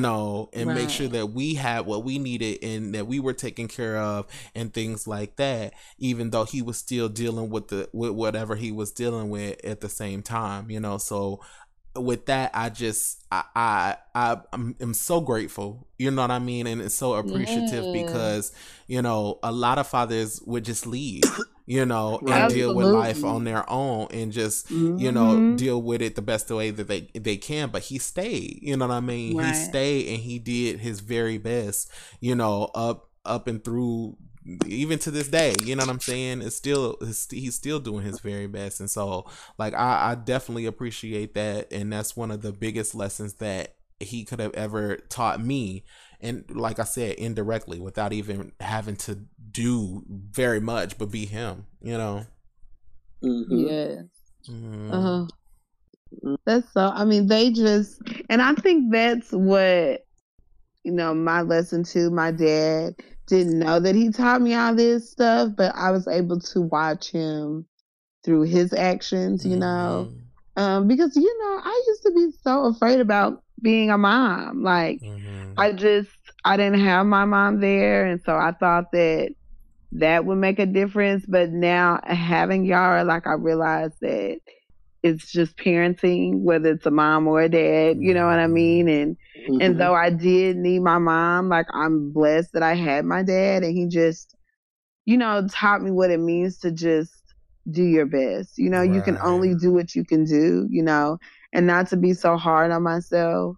Make sure that we had what we needed and that we were taken care of and things like that, even though he was still dealing with whatever he was dealing with at the same time, so with that, I'm so grateful, you know what I mean? And it's so appreciative because, a lot of fathers would just leave, and deal with life on their own and just, deal with it the best way that they can. But he stayed, you know what I mean? He stayed and he did his very best, up and through, even to this day, you know what I'm saying? He's still doing his very best. And so like, I definitely appreciate that. And that's one of the biggest lessons that he could have ever taught me. And like I said, indirectly, without even having to do very much, but be him, Yes. That's so, I mean, and I think that's what, my lesson too. My dad didn't know that he taught me all this stuff, but I was able to watch him through his actions, because, I used to be so afraid about being a mom. Like, I I didn't have my mom there, and so I thought that would make a difference. But now having Yara, like, I realized that it's just parenting, whether it's a mom or a dad, you know what I mean? And though I did need my mom, like, I'm blessed that I had my dad, and he just, taught me what it means to just do your best. You can only do what you can do, and not to be so hard on myself.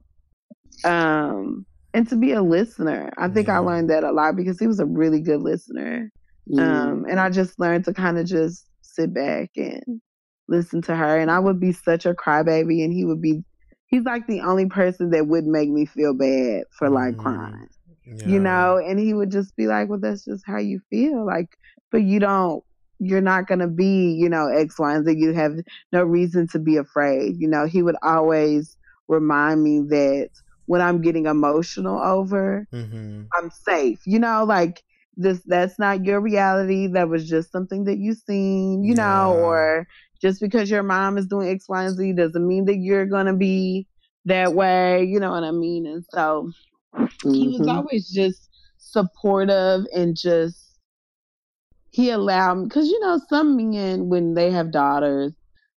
And to be a listener. I think I learned that a lot because he was a really good listener. And I just learned to kind of just sit back and listen to her. And I would be such a crybaby, and he's like the only person that would make me feel bad for like crying, and he would just be like, well, that's just how you feel. Like, but you're not going to be, X, Y, and Z. You have no reason to be afraid. He would always remind me that when I'm getting emotional over, I'm safe. Like, that's not your reality. That was just something that you seen, or just because your mom is doing X, Y, and Z doesn't mean that you're going to be that way. You know what I mean? And so he was always just supportive, and just, he allowed me, because, some men, when they have daughters,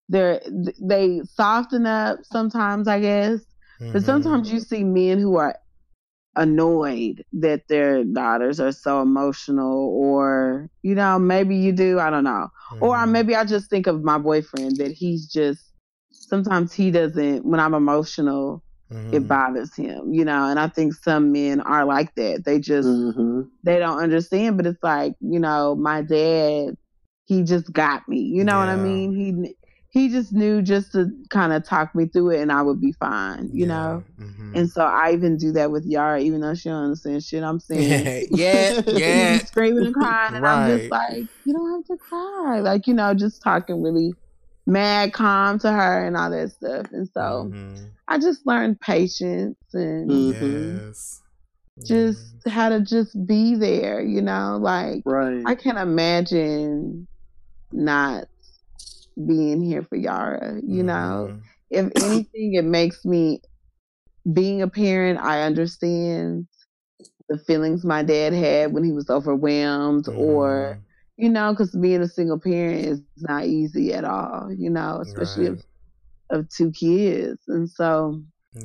they soften up sometimes, I guess. But sometimes you see men who are annoyed that their daughters are so emotional, or, maybe you do, I don't know. Or maybe I just think of my boyfriend, that he's just, sometimes he doesn't, when I'm emotional, it bothers him, and I think some men are like that. They just, they don't understand, but it's like, my dad, he just got me, you know what I mean? He just knew just to kind of talk me through it, and I would be fine, you know? And so I even do that with Yara, even though she don't understand shit I'm saying. She's screaming and crying, and I'm just like, you don't have to cry. Like, just talking really mad calm to her and all that stuff. And so I just learned patience and just how to just be there, like, I can't imagine not being here for Yara, If anything, it makes me, being a parent, I understand the feelings my dad had when he was overwhelmed, or, because being a single parent is not easy at all, especially of two kids. And so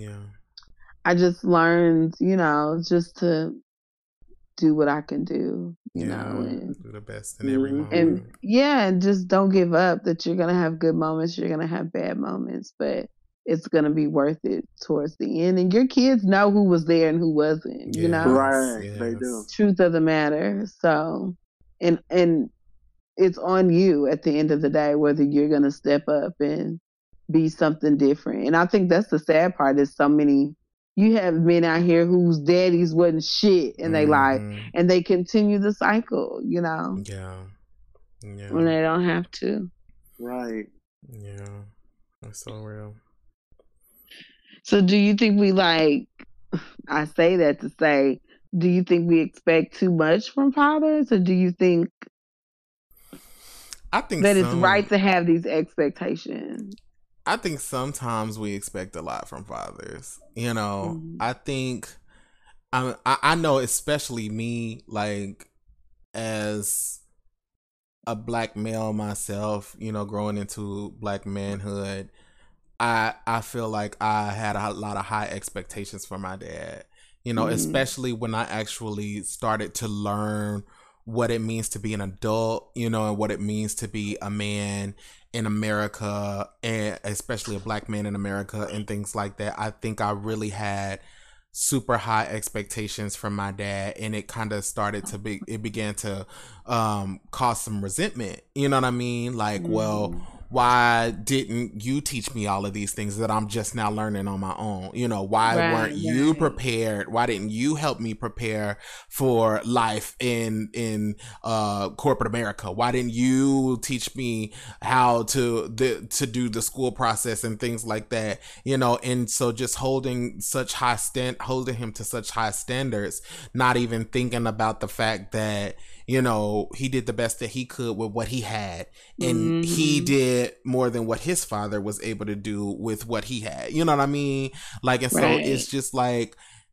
I just learned, just to do what I can do, and do the best in every moment. And just don't give up, that you're going to have good moments, you're going to have bad moments, but it's going to be worth it towards the end. And your kids know who was there and who wasn't, Right, they do. Truth of the matter. So, and it's on you at the end of the day, whether you're going to step up and be something different. And I think that's the sad part, is so many, you have men out here whose daddies wasn't shit, and they lie, and they continue the cycle, when they don't have to. Right. Yeah, that's so real. So do you think we, like, I say that to say, do you think we expect too much from fathers, or do you think that it's right to have these expectations? I think sometimes we expect a lot from fathers. I think, I know, especially me, like, as a Black male myself, growing into Black manhood, I feel like I had a lot of high expectations for my dad, especially when I actually started to learn what it means to be an adult, and what it means to be a man in America, and especially a Black man in America, and things like that. I think I really had super high expectations from my dad, and it kind of started to it began to cause some resentment. You know what I mean? Like, well, why didn't you teach me all of these things that I'm just now learning on my own? Why weren't you prepared? Why didn't you help me prepare for life in corporate America? Why didn't you teach me how to do the school process and things like that? And so just holding him to such high standards, not even thinking about the fact that, he did the best that he could with what he had, and he did more than what his father was able to do with what he had. You know what I mean? Like, and so it's just like,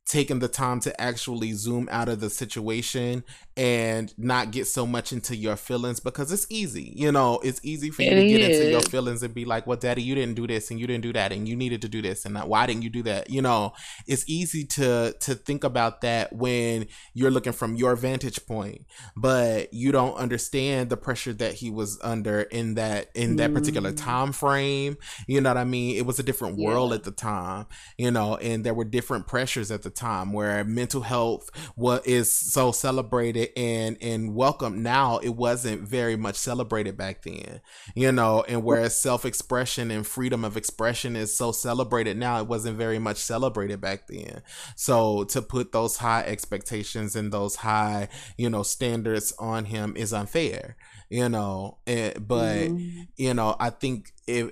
taking the time to actually zoom out of the situation and not get so much into your feelings, because it's easy, it's easy for you to get into your feelings and be like, well, daddy, you didn't do this and you didn't do that and you needed to do this and why didn't you do that? It's easy to think about that when you're looking from your vantage point, but you don't understand the pressure that he was under in that particular time frame. You know what I mean? It was a different world at the time, and there were different pressures at the time where mental health is so celebrated and welcome now. It wasn't very much celebrated back then, and whereas self-expression and freedom of expression is so celebrated now, it wasn't very much celebrated back then. So to put those high expectations and those high, standards on him is unfair, but I think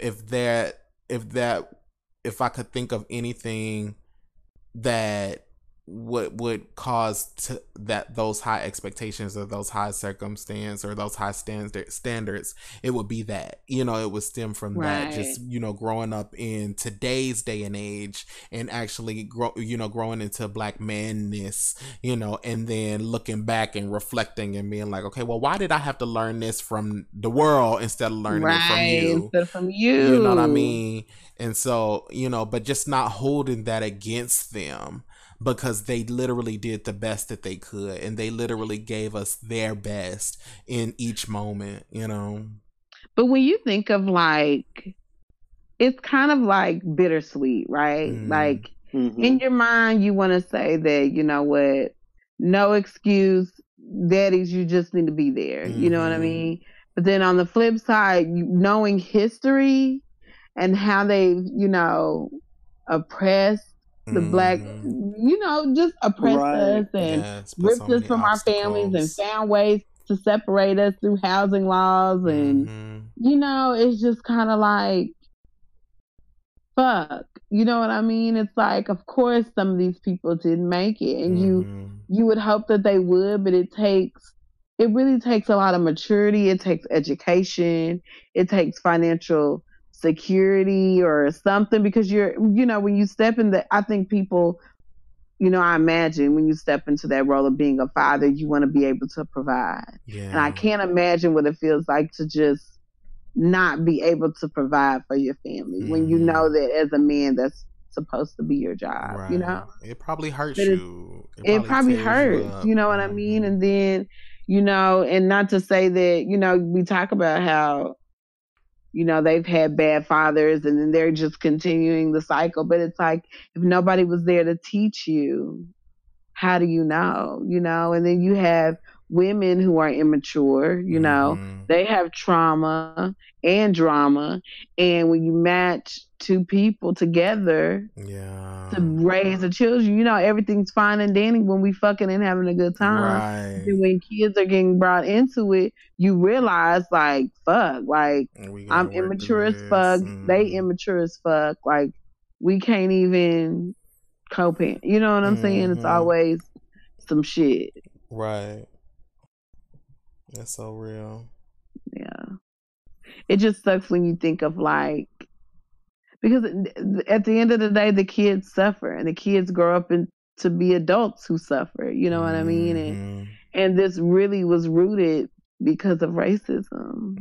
if I could think of anything that would cause those high expectations or those high circumstance or those high standards, it would be that, it would stem from that, just, growing up in today's day and age and actually growing into Black manness, and then looking back and reflecting and being like, okay, well, why did I have to learn this from the world instead of learning it from you? Instead of from you. You know what I mean? And so, but just not holding that against them, because they literally did the best that they could and they literally gave us their best in each moment, But when you think of it's kind of like bittersweet, right? Like in your mind, you want to say that, what, no excuse, daddies, you just need to be there. You know what I mean? But then on the flip side, knowing history and how they've, oppressed the Black, just oppressed us and ripped us from our families and found ways to separate us through housing laws. And, it's just kind of like, fuck, you know what I mean? It's like, of course, some of these people didn't make it, and you would hope that they would, but it really takes a lot of maturity. It takes education. It takes financial security or something, because when you step in I think people, I imagine when you step into that role of being a father, you want to be able to provide. And I can't imagine what it feels like to just not be able to provide for your family when you know that as a man that's supposed to be your job, It probably hurts you. It probably hurts, you know what I mean? And then, and not to say that, we talk about how, they've had bad fathers and then they're just continuing the cycle. But it's like, if nobody was there to teach you, how do you know? And then you have women who are immature, they have trauma and drama. And when you match two people together to raise the children, everything's fine and dandy when we fucking and having a good time. Right. And when kids are getting brought into it, you realize, like, fuck, like, I'm immature as fuck, they immature as fuck, like, we can't even cope. You know what I'm saying? It's always some shit. Right. That's so real. Yeah. It just sucks when you think of because at the end of the day, the kids suffer and the kids grow up to be adults who suffer. You know what I mean? And this really was rooted because of racism,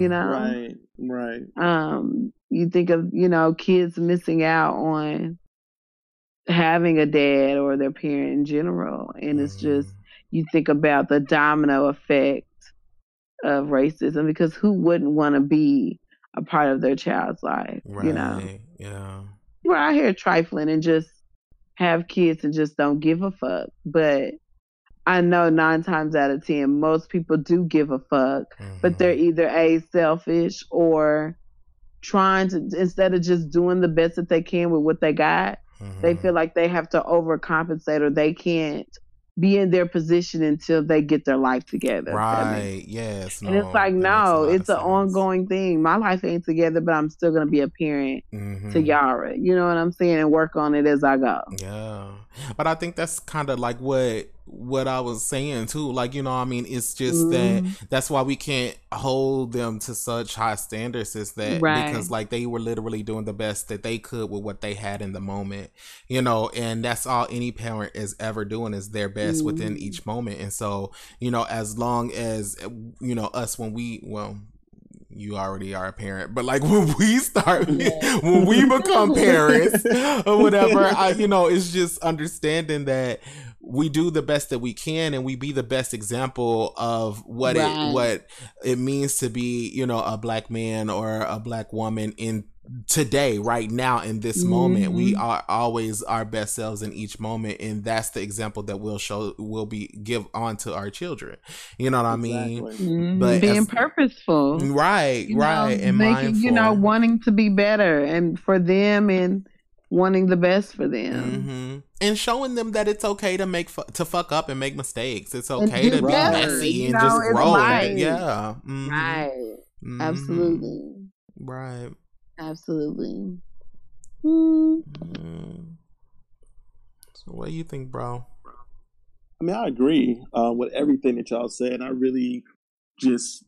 Right. You think of, kids missing out on having a dad or their parent in general. And it's just, you think about the domino effect of racism, because who wouldn't want to be a part of their child's life, Yeah. We're out here trifling and just have kids and just don't give a fuck. But I know 9 times out of 10, most people do give a fuck, but they're either selfish or trying to, instead of just doing the best that they can with what they got, they feel like they have to overcompensate or they can't be in their position until they get their life together. Right. Yes. And it's like, no, it's an ongoing thing. My life ain't together, but I'm still going to be a parent to Yara. You know what I'm saying? And work on it as I go. Yeah. But I think that's kind of like what what I was saying too. Like, you know, I mean, it's just that's why we can't hold them to such high standards, is that because like they were literally doing the best that they could with what they had in the moment, you know, and that's all any parent is ever doing, is their best within each moment. And so, you know, as long as, you know, us, when we, well, you already are a parent, but like when we start, when we become parents or whatever, you know, it's just understanding that we do the best that we can, and we be the best example of what it means to be, you know, a black man or a black woman in today, right now, in this moment. We are always our best selves in each moment, and that's the example that we'll give on to our children, you know what I mean? But being purposeful, right, you know, and making, mindful, you know, wanting to be better and for them, and wanting the best for them, and showing them that it's okay to to fuck up and make mistakes. It's okay to be messy and just grow. Absolutely. So what do you think, bro? I mean, I agree with everything that y'all said. I really just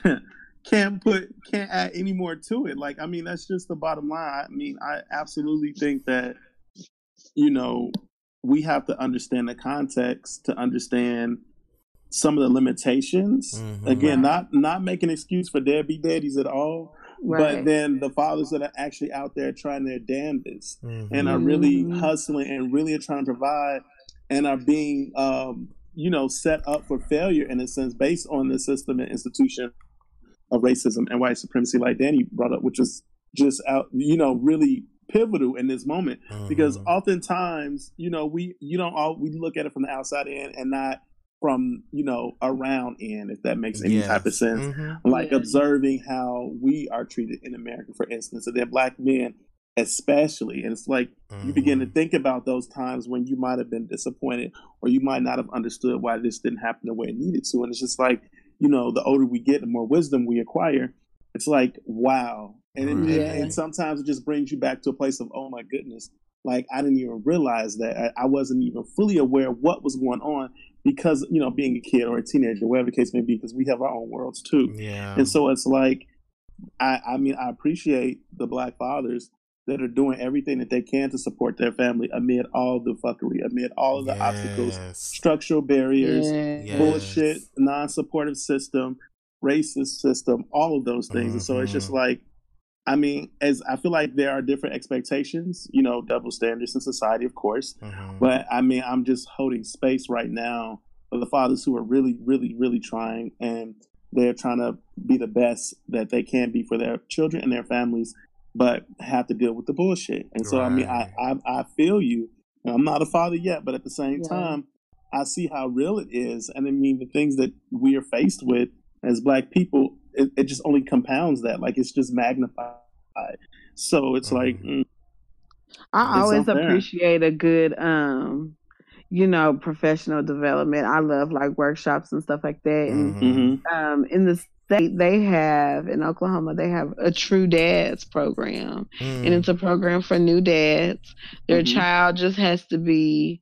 can't add any more to it. Like, I mean, that's just the bottom line. I mean, I absolutely think that, you know, we have to understand the context to understand some of the limitations. Again, not making an excuse for deadbeat daddies at all. But then the fathers that are actually out there trying their damnedest and are really hustling and really are trying to provide and are being, you know, set up for failure in a sense based on the system and institution of racism and white supremacy, like Danny brought up, which is just out, you know, really pivotal in this moment. Because oftentimes, you know, we look at it from the outside in and not from, you know, around in, if that makes any type of sense. Like observing how we are treated in America, for instance, and then black men especially. And it's like you begin to think about those times when you might have been disappointed or you might not have understood why this didn't happen the way it needed to. And it's just like, you know, the older we get, the more wisdom we acquire. It's like, wow. And, and sometimes it just brings you back to a place of, oh my goodness, like I didn't even realize that. I wasn't even fully aware of what was going on because, you know, being a kid or a teenager, whatever the case may be, because we have our own worlds too. And so it's like, I mean, I appreciate the black fathers that are doing everything that they can to support their family amid all the fuckery, amid all of the obstacles, structural barriers, bullshit, non-supportive system, racist system, all of those things. And so it's just like, I mean, as I feel like there are different expectations, you know, double standards in society, of course. But I mean, I'm just holding space right now for the fathers who are really, really, really trying, and they're trying to be the best that they can be for their children and their families, but have to deal with the bullshit. And so, I mean, I feel you. I'm not a father yet, but at the same time, I see how real it is. And I mean, the things that we are faced with as black people, it just only compounds that. Like, it's just magnified. So it's like, I always appreciate a good, you know, professional development. I love like workshops and stuff like that. And in the state, they have, in Oklahoma, they have a True Dads program. And it's a program for new dads. Their child just has to be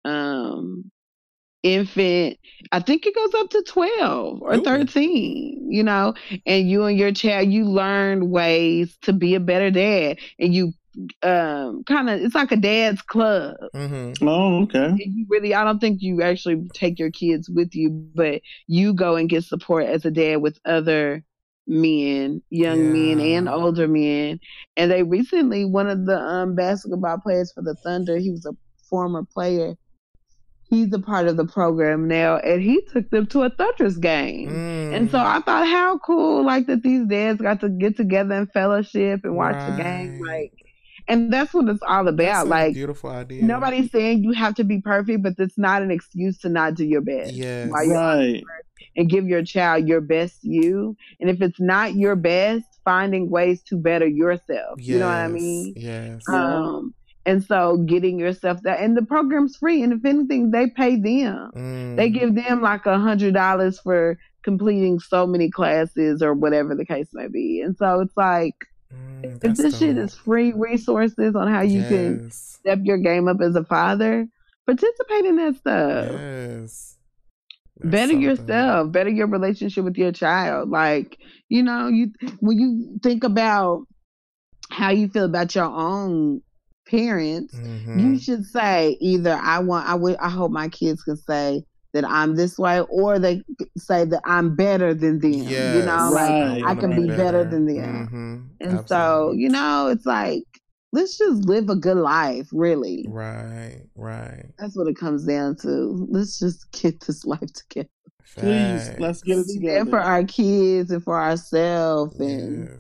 infant, I think it goes up to 12 or 13, you know, and you and your child, you learn ways to be a better dad, and you kind of, it's like a dad's club. Oh, okay. And you really, I don't think you actually take your kids with you, but you go and get support as a dad with other men, young men and older men. And they recently, one of the basketball players for the Thunder, he was a former player, he's a part of the program now, and he took them to a Thunders game. And so I thought, how cool, like, that these dads got to get together and fellowship and watch the game. Like, and that's what it's all about. That's like, a beautiful idea. Nobody's saying you have to be perfect, but it's not an excuse to not do your best. And give your child your best you. And if it's not your best, finding ways to better yourself. You know what I mean? And so getting yourself that, and the program's free. And if anything, they pay them. They give them like $100 for completing so many classes or whatever the case may be. And so it's like, if this shit is free resources on how you can step your game up as a father, Participate in that stuff. Yes. Better yourself, better your relationship with your child. Like, you know, when you think about how you feel about your own parents, you should say either I hope my kids can say that I'm this way, or they say that I'm better than them. Yes. You know, right. like I can be better than them. And absolutely. So, you know, it's like, let's just live a good life, really. Right. That's what it comes down to. Let's just get this life together. Please, let's get it together. And for our kids and for ourselves, and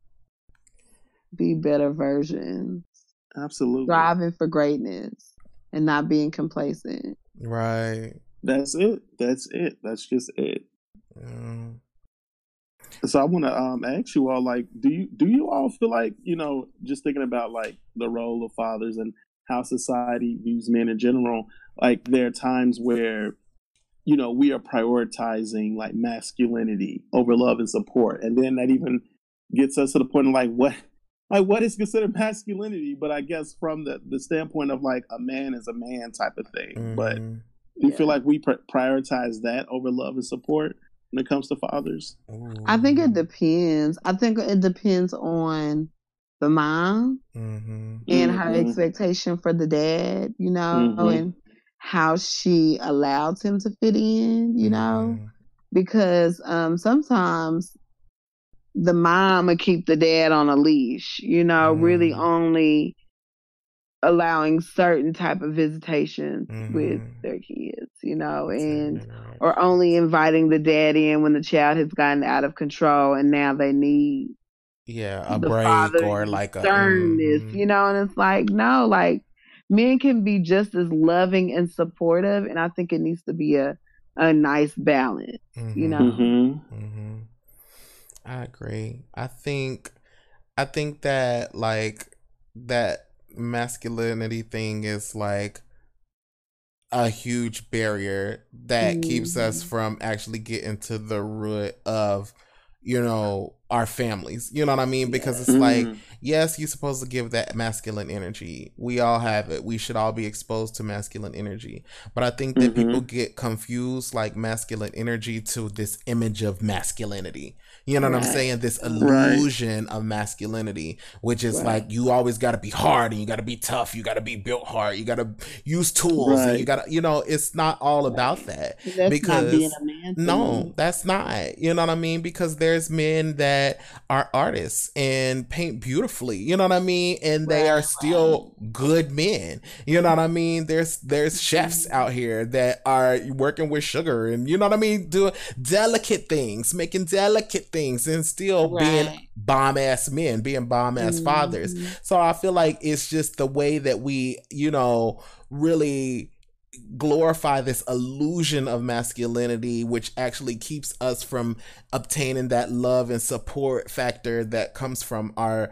be better versions. Absolutely. Striving for greatness and not being complacent. Right. That's it. That's just it. So I want to ask you all, like, do you all feel like, you know, just thinking about like the role of fathers and how society views men in general, like there are times where, you know, we are prioritizing like masculinity over love and support, and then that even gets us to the point of like what is considered masculinity, but I guess from the standpoint of like a man is a man type of thing. But do you feel like we prioritize that over love and support when it comes to fathers? I think it depends. I think it depends on the mom and her expectation for the dad, you know, and how she allows him to fit in, you know, because sometimes the mom will keep the dad on a leash, you know, really only allowing certain type of visitations with their kids, you know, and or only inviting the dad in when the child has gotten out of control and now they need a break or like a sternness, you know, and it's like, no, like men can be just as loving and supportive, and I think it needs to be a nice balance, you know. I agree. I think that like that masculinity thing is like a huge barrier that keeps us from actually getting to the root of, you know, our families, you know what I mean? Because it's like, yes, you're supposed to give that masculine energy. We all have it. We should all be exposed to masculine energy. But I think that people get confused like masculine energy to this image of masculinity. You know what I'm saying? This illusion of masculinity, which is like, you always got to be hard and you got to be tough. You got to be built hard. You got to use tools and you got to, you know, it's not all about that. That's because not being a man. No, that's not, you know what I mean? Because there's men that are artists and paint beautifully, you know what I mean? And they are still good men. You know what I mean? There's chefs out here that are working with sugar and, you know what I mean, doing delicate things, making delicate things, and still being bomb ass men, being bomb ass fathers. So I feel like it's just the way that we, you know, really glorify this illusion of masculinity, which actually keeps us from obtaining that love and support factor that comes from our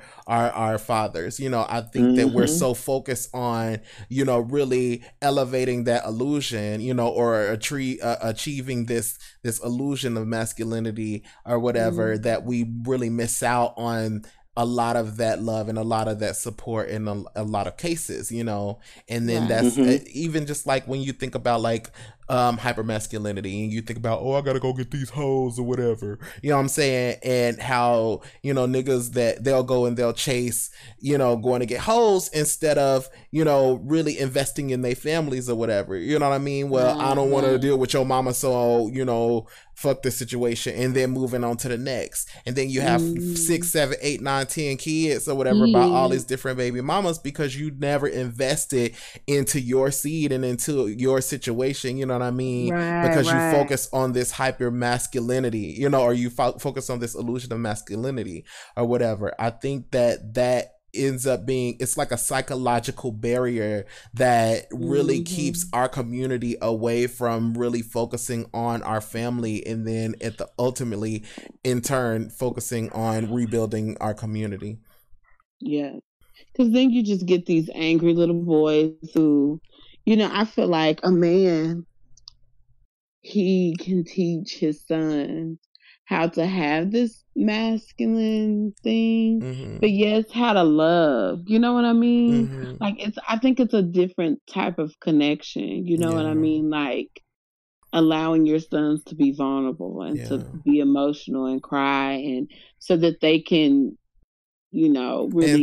fathers. You know, I think that we're so focused on, you know, really elevating that illusion, you know, or achieving this illusion of masculinity or whatever, that we really miss out on a lot of that love and a lot of that support in a lot of cases, you know. And then that's even just like when you think about like hypermasculinity and you think about, oh, I gotta go get these hoes or whatever, you know what I'm saying? And how, you know, niggas that they'll go and they'll chase, you know, going to get hoes instead of, you know, really investing in their families or whatever, you know what I mean? Well, I don't want to deal with your mama, so, you know, fuck this situation, and then moving on to the next. And then you have 6, 7, 8, 9, 10 kids or whatever by all these different baby mamas because you never invested into your seed and into your situation, you know what I mean? Because you focus on this hyper masculinity, you know, or you focus on this illusion of masculinity or whatever. I think that ends up being, it's like a psychological barrier that really keeps our community away from really focusing on our family, and then ultimately in turn focusing on rebuilding our community. Yeah, because then you just get these angry little boys who, you know, I feel like a man, he can teach his sons how to have this masculine thing, but yes, how to love. You know what I mean? Like I think it's a different type of connection. You know what I mean? Like allowing your sons to be vulnerable and to be emotional and cry, and so that they can, you know, really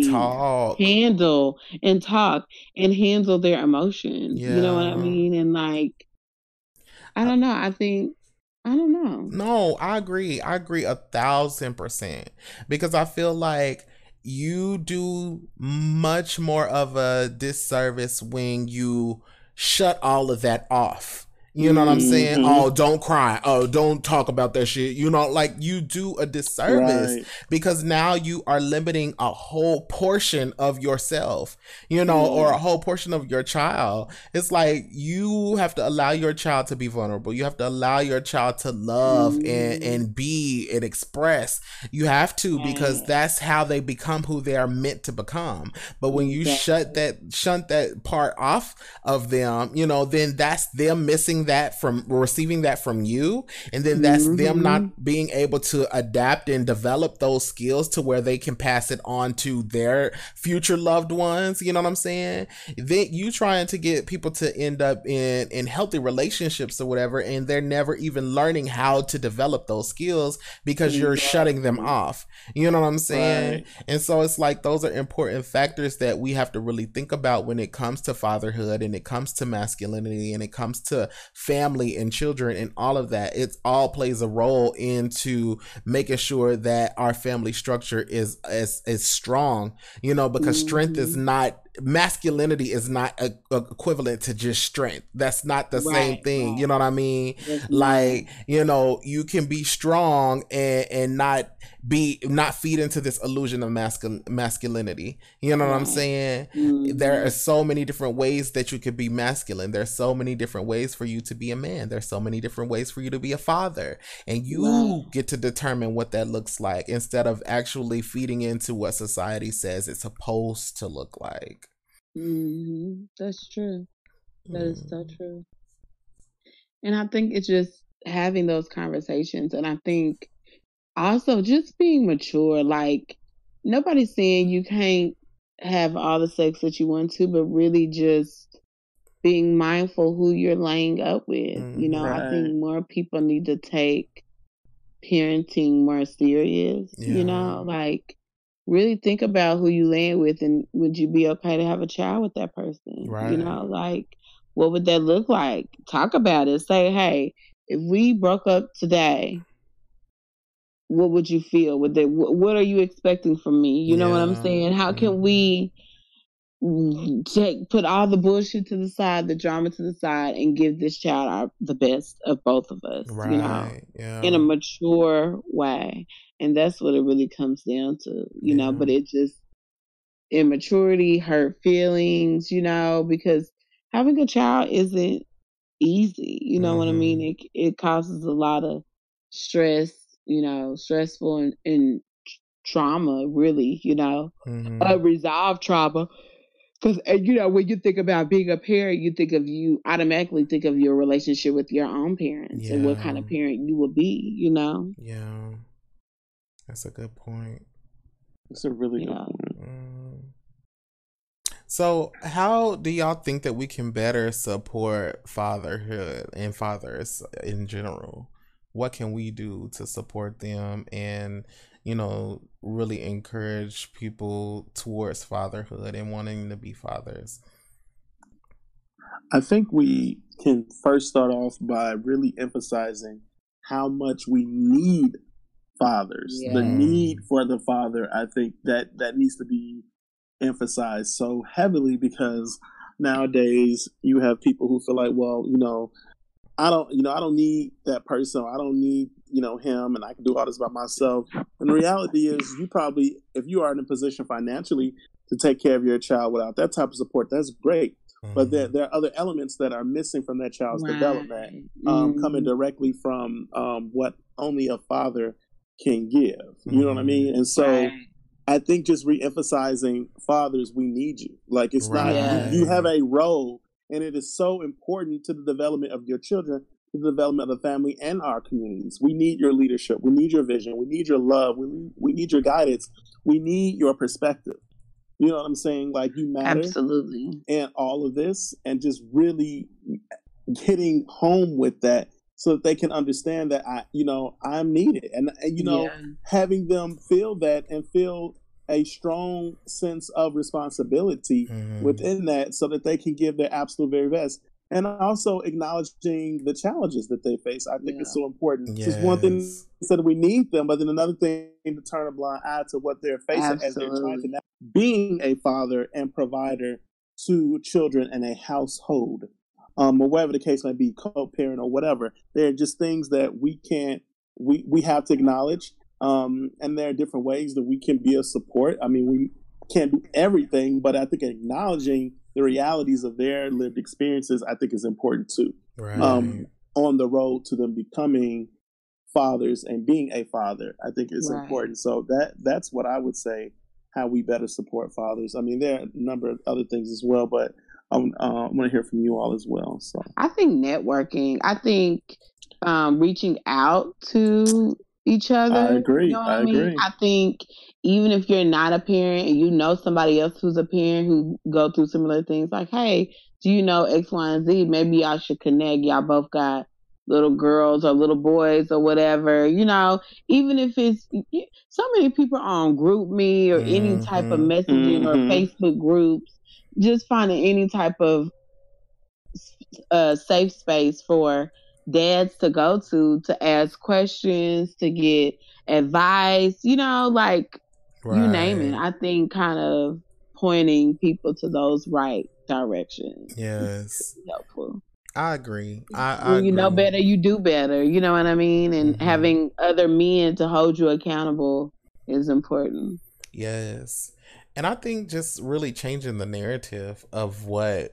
handle and talk and handle their emotions. You know what I mean? And like, I don't know. I don't know. No, I agree. I agree 1,000%, because I feel like you do much more of a disservice when you shut all of that off. You know what I'm saying? Oh, don't cry. Oh, don't talk about that shit. You know, like you do a disservice because now you are limiting a whole portion of yourself, you know, or a whole portion of your child. It's like you have to allow your child to be vulnerable. You have to allow your child to love and be and express. You have to, because that's how they become who they are meant to become. But when you shunt that part off of them, you know, then that's them missing that from receiving that from you, and then that's them not being able to adapt and develop those skills to where they can pass it on to their future loved ones. You know what I'm saying? Then you trying to get people to end up in healthy relationships or whatever, and they're never even learning how to develop those skills because you're shutting them off. You know what I'm saying? And so it's like those are important factors that we have to really think about when it comes to fatherhood, and it comes to masculinity, and it comes to family and children and all of that. It all plays a role into making sure that our family structure is strong, you know, because strength is not, masculinity is not equivalent to just strength. That's not the same thing. You know what I mean? Like, you know, you can be strong and not feed into this illusion of masculinity. You know what I'm saying? There are so many different ways that you could be masculine. There's so many different ways for you to be a man. There's so many different ways for you to be a father, and you get to determine what that looks like instead of actually feeding into what society says it's supposed to look like. That's true. That is so true. And I think it's just having those conversations, and I think also just being mature. Like, nobody's saying you can't have all the sex that you want to, but really just being mindful who you're laying up with. You know, I think more people need to take parenting more serious. You know, like really think about who you laying with, and would you be okay to have a child with that person? You know, like, what would that look like? Talk about it. Say, hey, if we broke up today, what would you feel? What are you expecting from me? You know what I'm saying? How can we put all the bullshit to the side, the drama to the side, and give this child the best of both of us, you know, in a mature way. And that's what it really comes down to, you know, but it just, immaturity, hurt feelings, you know, because having a child isn't easy. You know what I mean? It causes a lot of stress, you know, stressful and trauma, really, you know, unresolved trauma. Because, you know, when you think about being a parent, you automatically think of your relationship with your own parents and what kind of parent you will be, you know? Yeah. That's a good point. It's a really good point. So how do y'all think that we can better support fatherhood and fathers in general? What can we do to support them and, you know, really encourage people towards fatherhood and wanting to be fathers? I think we can first start off by really emphasizing how much we need fathers. The need for the father, I think that needs to be emphasized so heavily, because nowadays you have people who feel like, well, you know, I don't need that person. I don't need, you know, him, and I can do all this by myself. And the reality is, you probably, if you are in a position financially to take care of your child without that type of support, that's great. But there are other elements that are missing from that child's development, coming directly from what only a father can give. You know what I mean? And so I think just re-emphasizing, fathers, we need you. Like, it's not, you have a role, and it is so important to the development of your children, the development of the family and our communities. We need your leadership. We need your vision. We need your love. We need your guidance. We need your perspective. You know what I'm saying? Like, you matter. Absolutely. And all of this, and just really hitting home with that so that they can understand that I'm needed. And having them feel that and feel a strong sense of responsibility within that so that they can give their absolute very best. And also acknowledging the challenges that they face. I think it's so important. Yes. It's just one thing that we need them, but then another thing to turn a blind eye to what they're facing as they're trying to being a father and provider to children in a household, or whatever the case may be, co-parent or whatever. They're just things that we have to acknowledge. And there are different ways that we can be a support. I mean, we can't do everything, but I think acknowledging the realities of their lived experiences, I think, is important too. Right. On the road to them becoming fathers and being a father, I think is important. So that's what I would say, how we better support fathers. I mean, there are a number of other things as well, but I want to hear from you all as well. So I think networking. I think reaching out to each other. I agree. You know what I mean? I think even if you're not a parent and you know somebody else who's a parent who go through similar things, like, hey, do you know X, Y, and Z? Maybe y'all should connect. Y'all both got little girls or little boys or whatever. You know, even if it's so many people are on GroupMe or any type of messaging or Facebook groups, just finding any type of safe space for dads to go to ask questions, to get advice, like you name it. I think kind of pointing people to those right directions. Yes. Helpful. I agree. When you know better, you do better. You know what I mean? And having other men to hold you accountable is important. Yes. And I think just really changing the narrative of what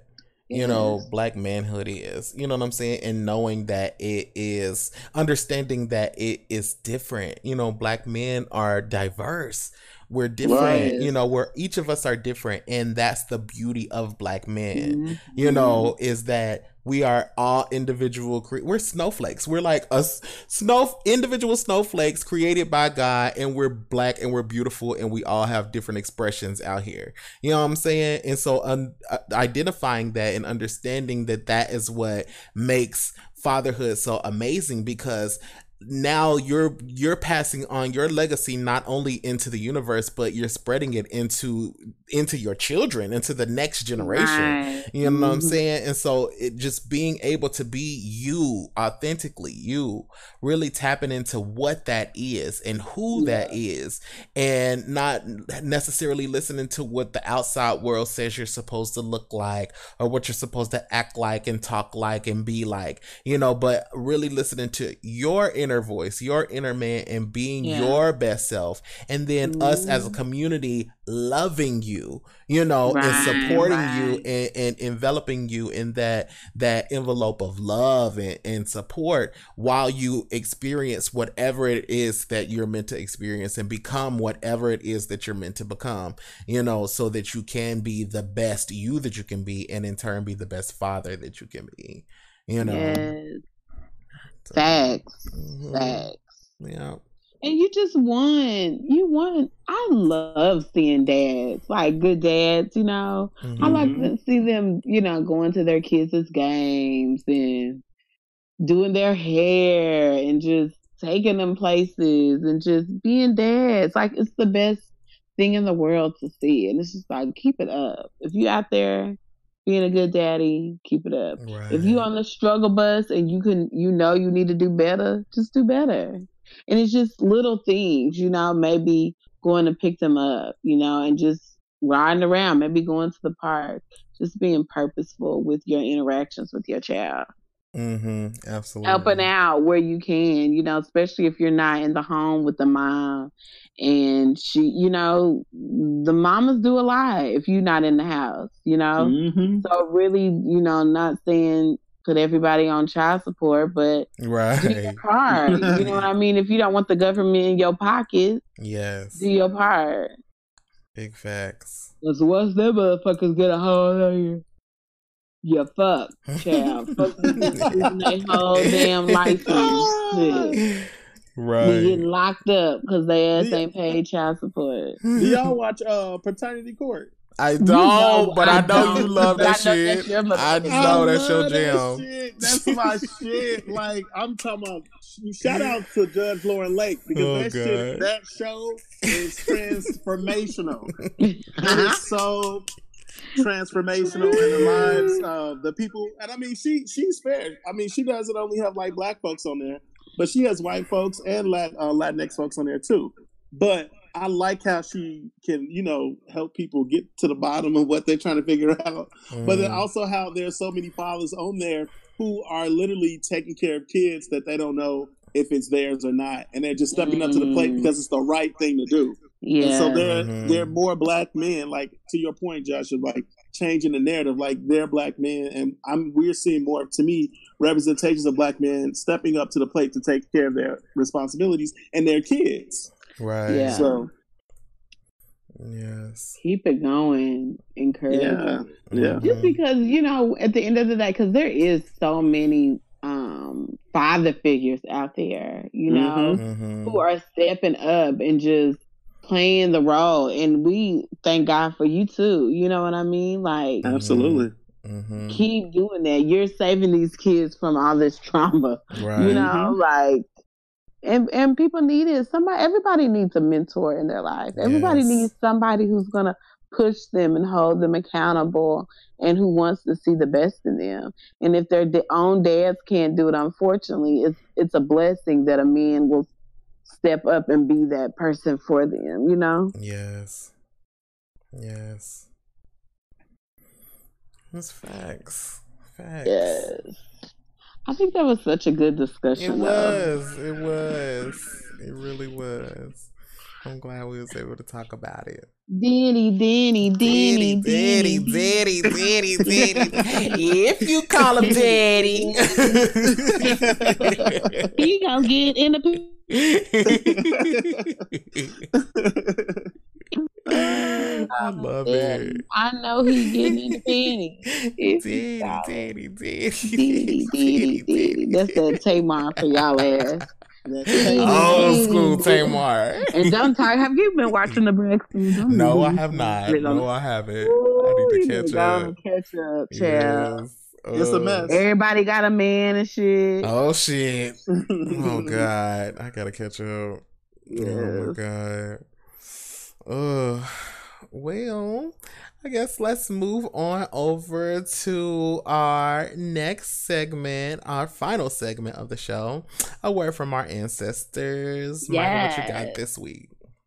Black manhood is, you know what I'm saying? And knowing that it is, understanding that it is different. Black men are diverse. We're different, where each of us are different. And that's the beauty of Black men, is that we are all individual. We're snowflakes. We're like individual snowflakes created by God, and we're Black and we're beautiful, and we all have different expressions out here. You know what I'm saying? And so identifying that and understanding that is what makes fatherhood so amazing, because now you're passing on your legacy not only into the universe, but you're spreading it into your children, into the next generation. Right. You know what I'm saying? And so it just being able to be you, authentically you, really tapping into what that is and who that is, and not necessarily listening to what the outside world says you're supposed to look like or what you're supposed to act like and talk like and be like, but really listening to your inner voice, your inner man, and being your best self, and then us as a community loving you, and supporting you and enveloping you in that envelope of love and support while you experience whatever it is that you're meant to experience and become whatever it is that you're meant to become, so that you can be the best you that you can be, and in turn be the best father that you can be, Yes. So, facts. Yeah. And I love seeing dads, like good dads, I like to see them, going to their kids' games and doing their hair and just taking them places and just being dads. Like, it's the best thing in the world to see. And it's just like, keep it up. If you out there being a good daddy, keep it up. Right. If you on the struggle bus and you need to do better, just do better. And it's just little things, maybe going to pick them up, and just riding around, maybe going to the park, just being purposeful with your interactions with your child. Absolutely. Helping out where you can, especially if you're not in the home with the mom, and she, the mamas do a lot if you're not in the house, So really, not saying put everybody on child support, but do your part. You know what I mean? If you don't want the government in your pocket, do your part. Big facts. Because once them motherfuckers get a hold of you, you fuck, child. Fuck losing their whole damn license. Shit. Right. Be getting locked up because they ass ain't paid child support. Do y'all watch Paternity Court? I don't, but I know you love that shit. I know that's your jam. That's my shit. Like, I'm talking about. Shout out to Judge Lauren Lake because that show is transformational. It is so transformational in the lives of the people. And I mean, she's fair. I mean, she doesn't only have like black folks on there, but she has white folks and Latinx folks on there too. But I like how she can, help people get to the bottom of what they're trying to figure out. But then also how there's so many fathers on there who are literally taking care of kids that they don't know if it's theirs or not. And they're just stepping up to the plate because it's the right thing to do. Yeah. And so there are more black men, like to your point, Josh, of like changing the narrative, like they're black men. And we're seeing more, to me, representations of black men stepping up to the plate to take care of their responsibilities and their kids. Right. Yeah. So, yes. Keep it going. Encourage. Yeah. Just because, at the end of the day, because there is so many father figures out there, who are stepping up and just playing the role. And we thank God for you too. You know what I mean? Like, absolutely. Keep doing that. You're saving these kids from all this trauma. Right. Like, and people need it. Everybody needs a mentor in their life. Everybody needs somebody who's gonna push them and hold them accountable and who wants to see the best in them. And if their own dads can't do it, unfortunately, it's a blessing that a man will step up and be that person for them, Yes. That's facts. Yes. I think that was such a good discussion. It really was. I'm glad we was able to talk about it. Danny. If you call him daddy, he gonna get in the. I love it. I know he's getting in the penny. Daddy. That's that Tamar for y'all ass. Old school Tamar. And don't talk. Have you been watching the Braxton? No, I have not. No, I haven't. I need to catch up. Catch up, child. It's a mess. Everybody got a man and shit. Oh shit. Oh god, I gotta catch up. Yes. Oh my god. Well, I guess let's move on over to our next segment, our final segment of the show. A word from our ancestors. Michael, what you got this week?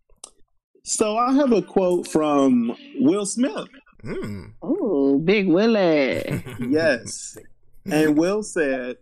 So I have a quote from Will Smith. Oh, Big Willie. Yes. And Will said,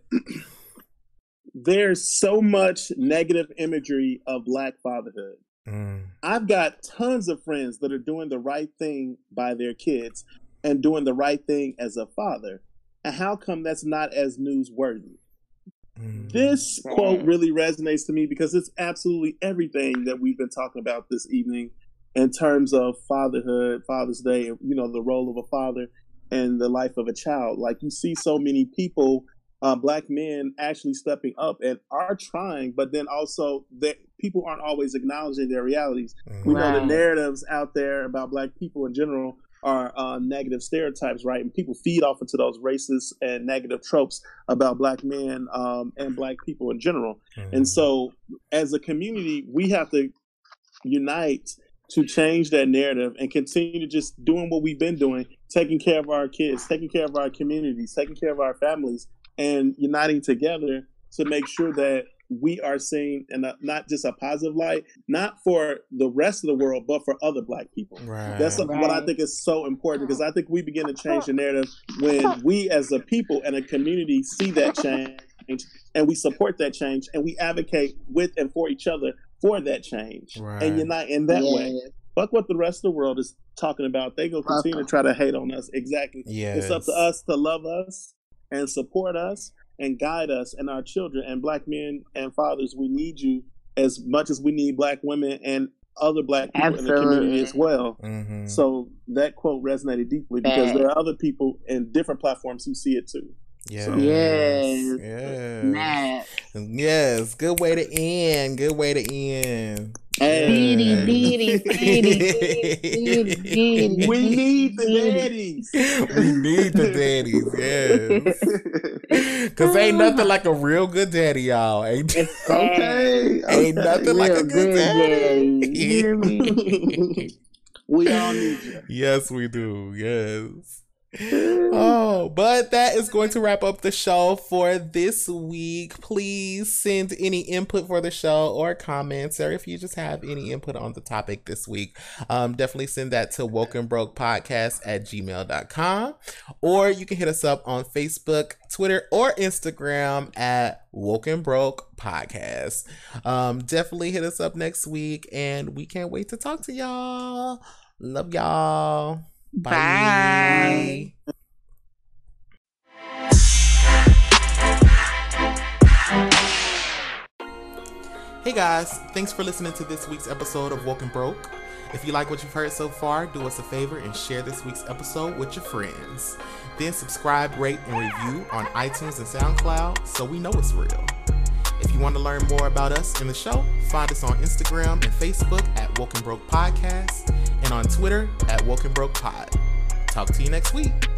there's so much negative imagery of Black fatherhood. I've got tons of friends that are doing the right thing by their kids and doing the right thing as a father. And how come that's not as newsworthy? This quote really resonates to me because it's absolutely everything that we've been talking about this evening in terms of fatherhood, Father's Day, the role of a father and the life of a child. Like, you see so many people, Black men actually stepping up and are trying, but then also that people aren't always acknowledging their realities. We know the narratives out there about Black people in general are negative stereotypes, right? And people feed off into those racist and negative tropes about Black men and Black people in general. And so as a community, we have to unite to change that narrative and continue to just doing what we've been doing, taking care of our kids, taking care of our communities, taking care of our families, and uniting together to make sure that we are seen in not just a positive light, not for the rest of the world, but for other Black people. Right. That's what I think is so important, because I think we begin to change the narrative when we as a people and a community see that change and we support that change and we advocate with and for each other for that change and unite in that way. Fuck what the rest of the world is talking about. They go continue to try to hate on us. Exactly. Yes. It's up to us to love us and support us and guide us and our children. And Black men and fathers, we need you as much as we need Black women and other Black people in the community as well. Mm-hmm. So that quote resonated deeply because there are other people in different platforms who see it too. Yes. So. Yes. Good way to end. We need the daddies. Yes. Because ain't nothing like a real good daddy, y'all. Ain't nothing like a good daddy. You hear me? We all need you. Yes, we do. Yes. Oh, but that is going to wrap up the show for this week. Please send any input for the show or comments, or if you just have any input on the topic this week, definitely send that to wokenbrokepodcast@gmail.com, or you can hit us up on Facebook, Twitter, or Instagram at Wokenbroke Podcast. Definitely hit us up next week, and we can't wait to talk to y'all. Love y'all. Bye. Hey guys, thanks for listening to this week's episode of Woke and Broke. If you like what you've heard so far, do us a favor and share this week's episode with your friends. Then subscribe, rate, and review on iTunes and SoundCloud so we know it's real. If you want to learn more about us and the show, find us on Instagram and Facebook at Woke and Broke Podcast and on Twitter at Woke and Broke Pod. Talk to you next week.